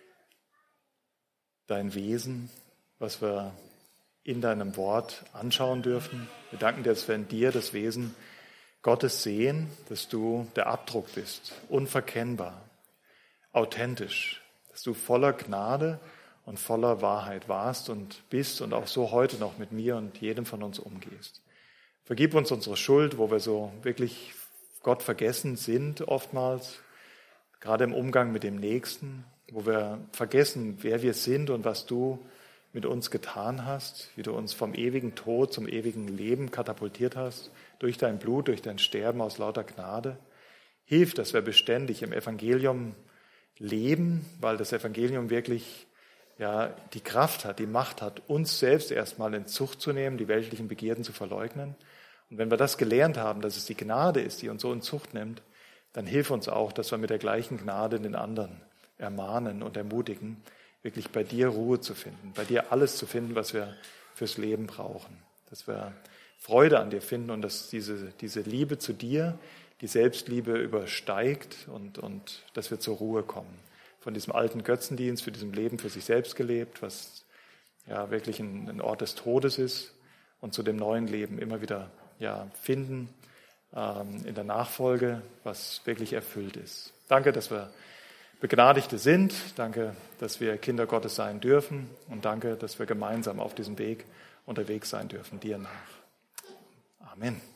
dein Wesen, was wir in deinem Wort anschauen dürfen. Wir danken dir, dass wir in dir das Wesen Gottes sehen, dass du der Abdruck bist, unverkennbar, authentisch, dass du voller Gnade und voller Wahrheit warst und bist und auch so heute noch mit mir und jedem von uns umgehst. Vergib uns unsere Schuld, wo wir so wirklich Gott vergessen sind oftmals, gerade im Umgang mit dem Nächsten, wo wir vergessen, wer wir sind und was du mit uns getan hast, wie du uns vom ewigen Tod zum ewigen Leben katapultiert hast, durch dein Blut, durch dein Sterben aus lauter Gnade. Hilf, dass wir beständig im Evangelium leben, weil das Evangelium wirklich ja, die Kraft hat, die Macht hat, uns selbst erstmal in Zucht zu nehmen, die weltlichen Begierden zu verleugnen. Und wenn wir das gelernt haben, dass es die Gnade ist, die uns so in Zucht nimmt, dann hilf uns auch, dass wir mit der gleichen Gnade den anderen ermahnen und ermutigen, wirklich bei dir Ruhe zu finden, bei dir alles zu finden, was wir fürs Leben brauchen. Dass wir Freude an dir finden und dass diese, diese Liebe zu dir, die Selbstliebe übersteigt und, und dass wir zur Ruhe kommen. Von diesem alten Götzendienst, für diesem Leben für sich selbst gelebt, was ja wirklich ein, ein Ort des Todes ist, und zu dem neuen Leben immer wieder ja, finden ähm, in der Nachfolge, was wirklich erfüllt ist. Danke, dass wir Begnadigte sind. Danke, dass wir Kinder Gottes sein dürfen. Und danke, dass wir gemeinsam auf diesem Weg unterwegs sein dürfen, dir nach. Amen.